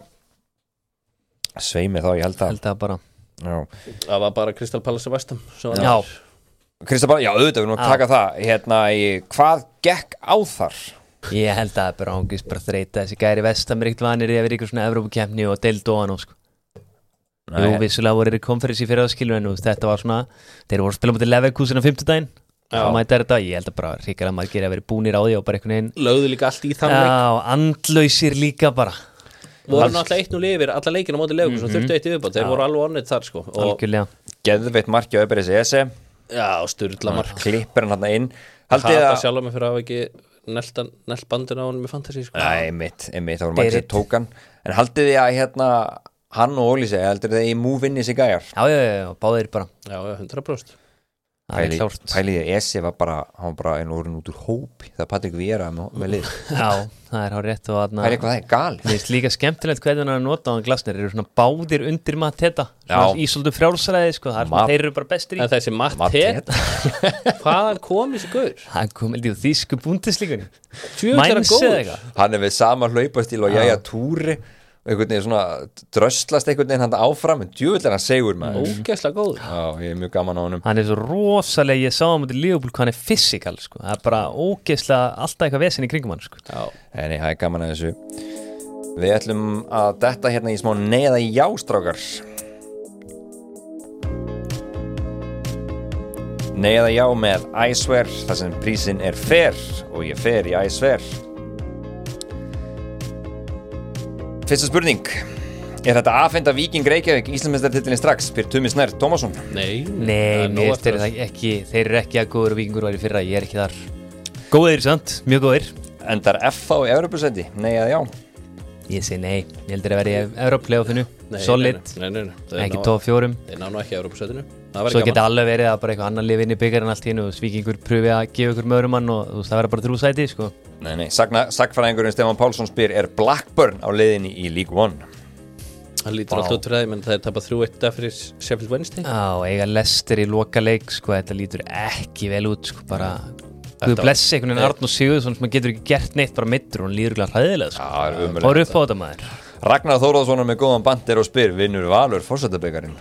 sveimi þá, ég held að Held að bara, já, það var bara Crystal Palace og Vestam já, Kristapal, já, auðvitað, við erum að taka það hérna, í, hvað gekk á þar? ég held að bara ángist bara þreita þessi gæri vestam er ekkert vanir í að vera ykkur svona Evrópukefni og deild og hann, sko. Jú, vissulega voru þeir konferensi fyrir það skilur en þú veist, þetta var svona, þeir voru að spila mútið Leverkusen á fimmtudaginn, þá mæta þetta, ég held að bara hrikalega margir að vera búnir á því og bara einhvern veginn, Lögðu líka allt í þann leik já, andlausir líka bara, Voru náttúrulega eitt núl yfir Alla leikina á móti leikum Svo þurftu eitt yfirbátt Þeir voru alveg onnit þar sko Og algjörlega. Geðveitt marki á Öberis Ese já, sturla mark klippir hann hann inn haldið Hata að, sjálf mig fyrir að hafa ekki Nelt, nelt bandin á hann með fantasy sko. nei, mitt, mitt það voru margir Berit. sem tók hann en haldið þið að hérna hann og Ólísi, heldur þið í move inni sig gæjar Já, já, já, já, báðir bara, Já, já, hundra prósent það er Pæli- klárt. pæliði að Ese var bara hann var bara einu orðin út úr hópi það Patrik Viera með, með lið Já, það er hár rétt og það er eitthvað, það er gal Mér finnst líka skemmtilegt hvernig hann er að nota á hann Glasner eru svona báðir undir Mateta Já. í svolítið frjálsræði sko, það er svona, Mat- þeir eru bara bestir í En þessi Matt Mateta. Ted Hvaðan kom þessi gaur? hann kom held ég á þýsku búndislíkunni Tjöfull er hann Mainz eða góður. eitthvað. hann er við sama hlaupastíl og jæja túri einhvern veginn svona dröslast einhvern veginn hann áfram en djúvill er hann segur maður Ógeðslega góður já, ég er mjög gaman á honum hann er svo rosalega, ég sá hann mútið Leopold hvað hann er fysikal sko. það er bara ógeðslega alltaf eitthvað vesen í kringum hann sko. Já, en það er gaman að þessu við ætlum að detta hérna í smá neða í jástrákar neða já með I swear þar sem prísin er fair og ég fer í I swear fyrsta spurning er þetta afhenda Víking Reykjavík Íslandsmeistaratitilinn strax fyrir Tumi Snær Tómasson nei nei, mér finnst þeir, það ekki, þeir eru ekki að góður og vikingur væri fyrra, ég er ekki þar góðir, sant, mjög góðir endar F á í Evropasæti, nei eða já ég segi nei, ég heldur að vera í Evropleofinu Nei, solid, Nei, nei, nei, nei. Þeir ekki ná- tóð fjórum Þeir ná nú ekki að Európa-sætinu Það svo verður geta gaman alveg verið að bara eitthvað annar lið vinni byggarinn allt í hennu og Víkingur pröfi að gefa ykkur möðrumann og þú veist, það verður bara þrjú sæti sko. nei, nei, Sagna, sagfræðingurinn Stefán Pálsson spyr er Blackburn á leiðinni í League One Það lítur alltaf út fyrir það menn það er tapað þrjú eitt dag fyrir Sheffield Wednesday Já, eiga Lester í loka leik sko, þetta lítur ekki vel út sko, bara, Þetta Guð var- blessi einhvern veginn Arnór Sigurðsson sem getur ekki gert neitt bara mittur og hann líður glæð hræðilega sko. Já, það er ömurlegt. Fór upp á þetta maður Ragnar Þóraðssonar með góðan bandir og spyr vinnur Valur fórsetabyggarinn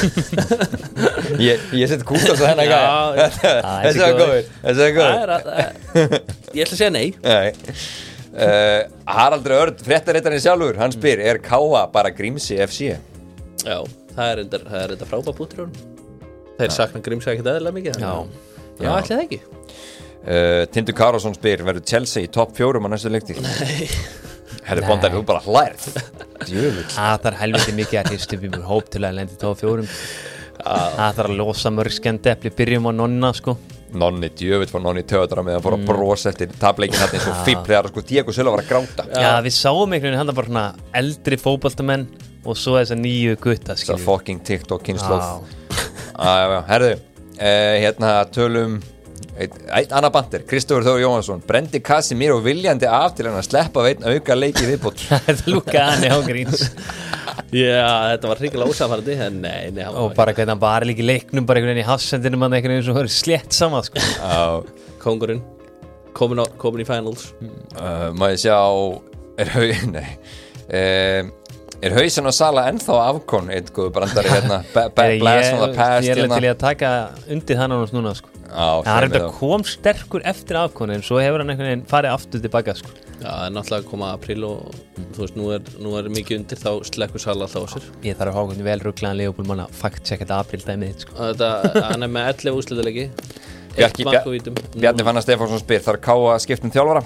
ég, ég set kútast að hennar gæja Já, þessi er góður þessi er það góður er að að- Ég ætla að segja nei Nei. Uh, Haraldur Örn, fréttarittarinn sjálfur hann spyr, er Káa bara Grímsi F C? Já, það er enda, það er enda frábæð bútur Þeir sakna Grímsa ekkert eðlilega mikið Já. Já, ætli það ekki Uh, Tindur Kárásson spyr, verður Chelsea í topp fjórum á næstu leikti? Nei Herri Bondar, þú bara hlærð Djöfull Það þarf helviti mikið að hristu upp í mjög hóp til að lendi tóða fjórum Það þarf að losa mörg skemmt epli byrjum á nonna sko Nonni, djöfull fór Nonni töðra með að fór að brosa eftir tableikin hann eins og fíbregar sko, Diego Silva var að gráta Já, við sáum einhvern veginn hann bara svona eldri fótboltamenn og svo þessa nýju gutta Það skilur fucking TikTok kynnslóð Já. ah, Herðu, uh, hérna tölum Eitt, eitt annar bandir, Kristofur Þór Jóhansson brendi Casemiro viljandi af til hann að sleppa veitn auka leiki viðbót Þetta lúka hann í ágríns Já, þetta var hrikalega ósamfærandi En nei, nei, hann og var bara hvernig hann bara líka í leiknum bara einhvern veginn í hafsendinum hann einhvern veginn sem verður slétt saman sko. uh, kóngurinn komin, á, komin í finals uh, Má ég sjá er hau, nei uh, er hausin á Sala ennþá afkon eitt góðu brandari hérna ba ba Ég- blast from the past Ég er alveg hérna. til í að taka undir þannig núna sko. Já, hann er þetta kom sterkur eftir afkonu en svo hefur hann einhvern veginn farið aftur tilbaka sko. Já, það er náttúrulega að koma apríl og þú veist, nú er, nú er mikið undir þá slekkur Sala alltaf á sér. Ég þarf að hafa hvernig vel rugglaðan Leopold mann að fact-checka þetta apríl dæmið þitt sko. Þetta, hann er með ellefu úrslitaleiki. Bjarki, Bjarni Fannar Stefánsson spyr, þarf K að skipta um þjálfara?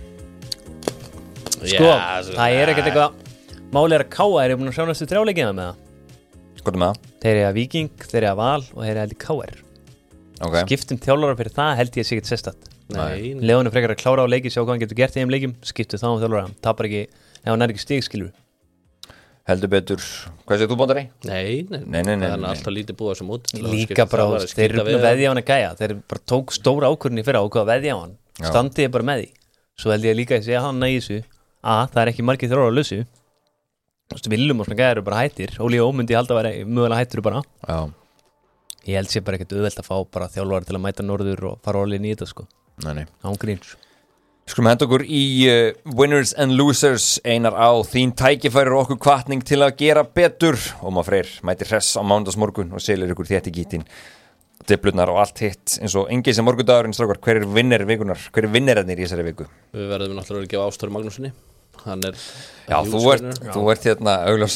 Sko, yeah, það er ekkert eitthvað máli er að K er búin að sjá næstu þrjáleikina með það. Hvað er með það? Þeir eru að Víking, þeir eru að Val og þeir eru að K R. Okay. Skiptum þjálfara fyrir það held ég sé ekkert sérstætt. Nei. Leon er frekar að klára á leiki, sjá hvað hann getur gert í þeim leikjum, skiptu þá um þjálfara, hann tapar ekki ef hann er ekki stig, skilur. Heldur betur. Hvað segir þú, Bóndari? Nei, nei, nei, nei, nei, það er nei. alltaf lítið búið sem út. Líka bara, þeir eru með veðja á hann að gæja, þeir bara tók stóra ákvörðin í fyrra og hvað veðja á hann, standið bara með því. Svo held ég líka að segja hann að í þessu, að það er ekki margir þjálfarar á lausu. Þú veist, Willum og svona gæjar eru bara hættir, Óli og Ómundi halda að vera mögulega hættir bara. Já. Ég held sé bara ekkert auðvelt að fá bara þjálfara til að mæta norður og fara orðin í þetta sko. Nei, nei. Án gríns. Skulum henda okkur í uh, Winners and Losers. Einar á þín tækifæri og okkur hvatning til að gera betur. Ómar Freyr mætir hress á mánudagsmorgun og selir ykkur þétt í gítin. Diplurnar og allt hitt eins og engi sem morgundagurinn strákar. Hver er vinner vikunar? Hver er vinnirarnir í þessari viku? Við verðum náttúrulega að gefa Ástóri Magnúsinni. Hann er Já, þú ert, þú ert hérna augljós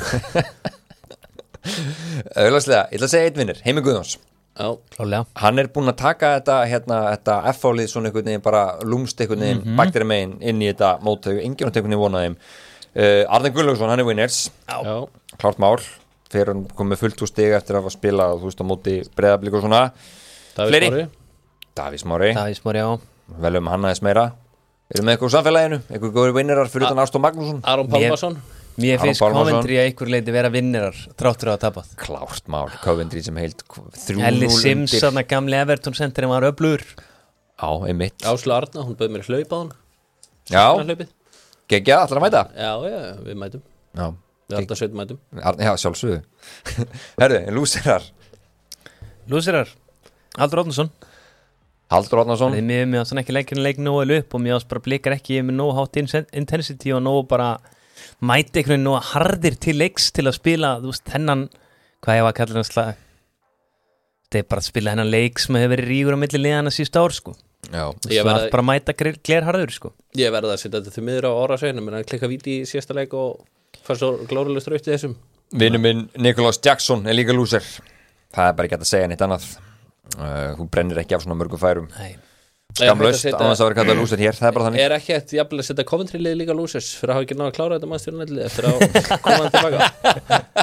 augljóslega, ég ætla að segja einn vinnir, Heimir Guðjóns. Já, klálega. Hann er búinn að taka þetta hérna, þetta F H-lið svona einhvern veginn bara lúmst einhvern veginn, mm -hmm. baktir megin inn í þetta móttöku, enginn átt einhvern veginn vonaði þeim. uh, Arnar Gunnlaugsson, hann er winners. Já. Klárt mál, fyrir hann komið fullt úr stig eftir að hafa spilað, þú veist, á móti Breiðablik og svona. Davíð Smári. Davíð Smári. Davíð Smári, já. Veljum hann aðeins meira. Erum með eitthvað úr samfélaginu, eitthvað góður vinnerar fyrir utan Ástór Magnússon. Aron Pálmarsson. Mér finnst Coventry að einhver leiti vera vinnerar tráttur á að tapað. Klárt mál, Coventry sem heilt þrjú núll Ellis Sims, þarna gamli Everton centerinn var öflugur. Já, einmitt. Áslu Arna, hún bauð mér hlaup á hann. Já, geggja, ætlar að mæta? Já, já, við mætum. Já. Við alltaf sveit mætum. Arna, já, sjálfsögðu. Herðu, en lúsirar? Lúsirar, Haldur Árnason. Haldur Árnason. Það er mjög mjög svona ekki leikinu leik nógu upp og mjög bara blikar ekki með nógu hátt intensity og nógu bara mæti einhvern veginn nógu hardir til leiks til að spila, þú veist, hennan hvað ég var að kalla hann slag þetta er bara að spila hennan leik sem hefur verið rígur á milli liðana síðust ár, sko. Já. Svo að bara mæta glerharður, sko. Ég verði að setja þetta til miður á orðasveginum en að klikka víti í síðasta leik og fara svo glórulega straukt í þessum. Vinnu minn Nicholas Jackson er líka lúser. Það er bara ekki að segja neitt annað. Uh, hún brennir ekki af svona mörgum færum. Nei. Skamlaust á þess að vera kallað lúser hér, það er bara þannig. Er ekki eftir jafnvel að setja Coventry-lið líka lúsers fyrir að hafa ekki náða að klára þetta mannstjórnætlið eftir að koma hann tilbaka.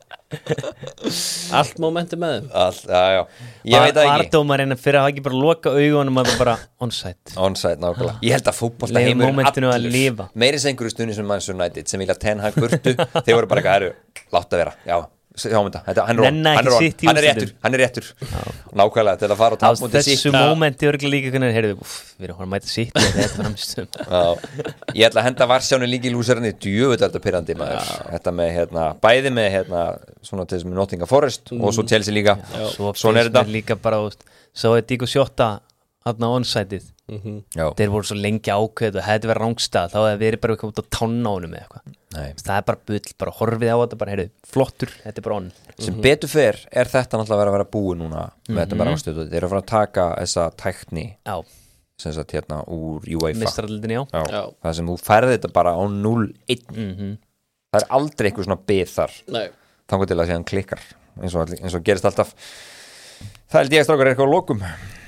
Allt momenti með þeim. Allt, já, já. Ég veit það ekki. Vardómarinn fyrir að hafa ekki bara loka augunum að það bara onside. Onside, nákvæmlega. Ég held að fótbolta heimur allur. Meiri sem einhverju stunni sem Manchester United sem vilja Ten Hag burtu, þeir voru bara eitthvað eru, látt að vera, já. Sjáum þetta, þetta hann er on, hann er on, hann er réttur, hann er réttur nákvæmlega til að fara og tapa mútið sitt. Þessu momenti örgulega líka hvernig heyrðu, við erum að mæta sitt þetta framstum. Ég ætla að henda Varsjánu líka í lúserinni djöfudalda pirrandi maður, þetta með hérna, bæði með hérna, svona til þess með Nottingham Forest mm. og svo Chelsea líka, svona er þetta líka bara, svo er Díko Sjóta hérna onsætið, mm-hmm. þeir voru svo lengi ákveð og hefði verið rángstað, þá hefði verið bara eitthvað út á tánna á honum eða eitthvað. Nei. Það er bara bull, bara horfið á þetta, bara heyrðu, flottur, þetta er bara onn. Sem mm-hmm. betur fer er þetta náttúrulega verið að vera búið núna með mm-hmm. þetta með rángstöðu. Þeir eru að fara að taka þessa tækni já. sem sagt hérna úr UEFA. Meistaraldinni, já. já. já. Það sem þú færði þetta bara á núll eitt. Mm-hmm. Það er aldrei eitthvað svona bið þar. Nei. Þannig til að síðan klikkar eins og, eins og gerist alltaf. Það held ég að strákar eitthvað á lokum.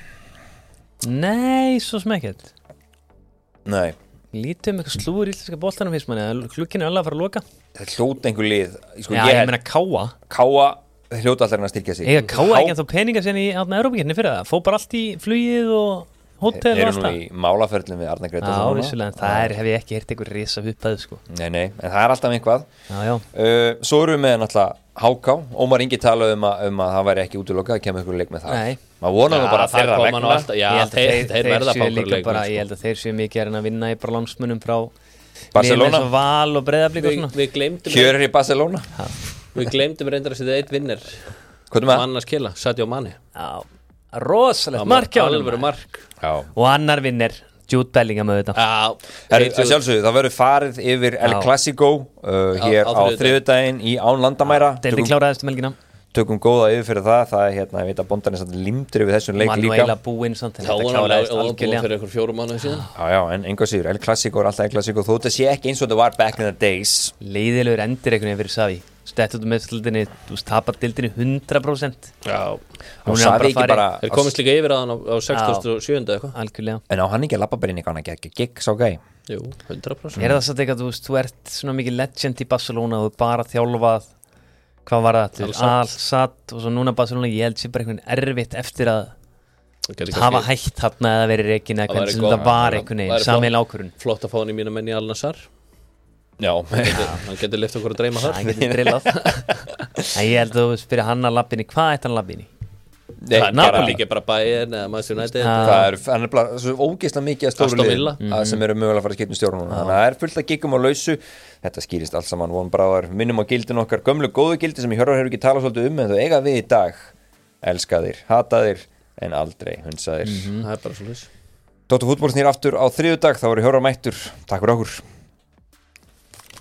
Nei, svo smekkert. Nei. Lítum eitthvað slúður í íslenska boltanum fyrst manni, klukkinu er alveg að fara að loka. Það hljóta einhver lið sko, Já, ég, ég meina Káa Káa hljóta allir að styrkja sig. Ega Káa ekki en þá peninga sen í Evrópakefni fyrir það. Fó bara allt í flugið og hótel og allt það. Þeir eru nú í málaferlum við Arnar Greta. Já, vissulega, en það er, hef ég ekki heyrt einhver risa upphæðu sko. Nei, nei, en það er alltaf einhvað. Já, já. Uh, svo erum við með náttúrulega Há Ká. Ómar Ingi talaði um að, um að það væri ekki útilokað að kemur ykkur leik með það. Nei. Maður vonar nú bara þeirra vegna. Já, þeir, þeir verða að fá ykkur leik. Ég held að þeir séu mikið að vinna í bara landsmunum frá Barcelona. Val og Breiðablik og svona. Við gleymdum Kjörur í Barcelona. Við gleymdum reyndar að setja eitt vinner. Hvað er með? Mann að skila, Sadio Mane. Já, rosalegt mark hjá honum. Alvöru mark. Já. Og annar vinner, Jude Bellingham með þetta. Já. Sjálfsögðu, það verður farið yfir El Clasico uh, hér á þriðjudaginn í án landamæra. Deildin kláraðist um helgina. tökum góða yfir fyrir það það er hérna, ég veit að Bondan er samt limtur yfir þessum leik líka Manuela búinn samt þá var hann búinn fyrir einhver fjórum mánuði síðan já, já, en enga síður, El Clasico er alltaf El Clasico þó þetta sé ekki eins og þetta var back in the days leiðilegur endir einhvern veginn fyrir Savi Stettu með dildinni, þú veist, tapar dildinni hundrað prósent já, og Savi ekki bara þeir komist líka yfir að hann á, á sextugustu og sjöunda eitthvað algjörlega en á hann ekki að labba bara inn eitthvað hann ekki gigg sá gæi jú, hundrað prósent er það satt eitthvað, þú veist, þú ert svona mikið legend í Barcelona og þú bara þjálfað hvað var það, Al-Sadd og svo núna Barcelona, ég held sér bara einhvern erfitt eftir að hafa hætt þarna eða verið reikin eða hvernig sem það var einhvern veginn, samheil ákvörðun flott að fá hann í mína menn í Al-Nassr já, hann getur lift okkur að dreyma þar hann getur drillað en ég held að þú spyrir hann að labbinni, hvað ætti hann að labbinni? Nei, Napoli ekki bara Bayern eða Manchester United það er, hann er bara svo ógeðslega mikið að stóru lið mm-hmm. sem eru mögulega að fara að skipta um stjórn núna þannig að það er fullt að giggum á lausu þetta skýrist allt saman von bráðar minnum á gildin okkar gömlu góðu gildi sem ég hörður hefur ekki talað svolítið um en þau eiga við í dag elskaðir, hataðir en aldrei hundsaðir mm-hmm. það er bara svo lis Dóttur fútból snýr aftur á þriðjudag þá eru hörður mættur takk fyrir okkur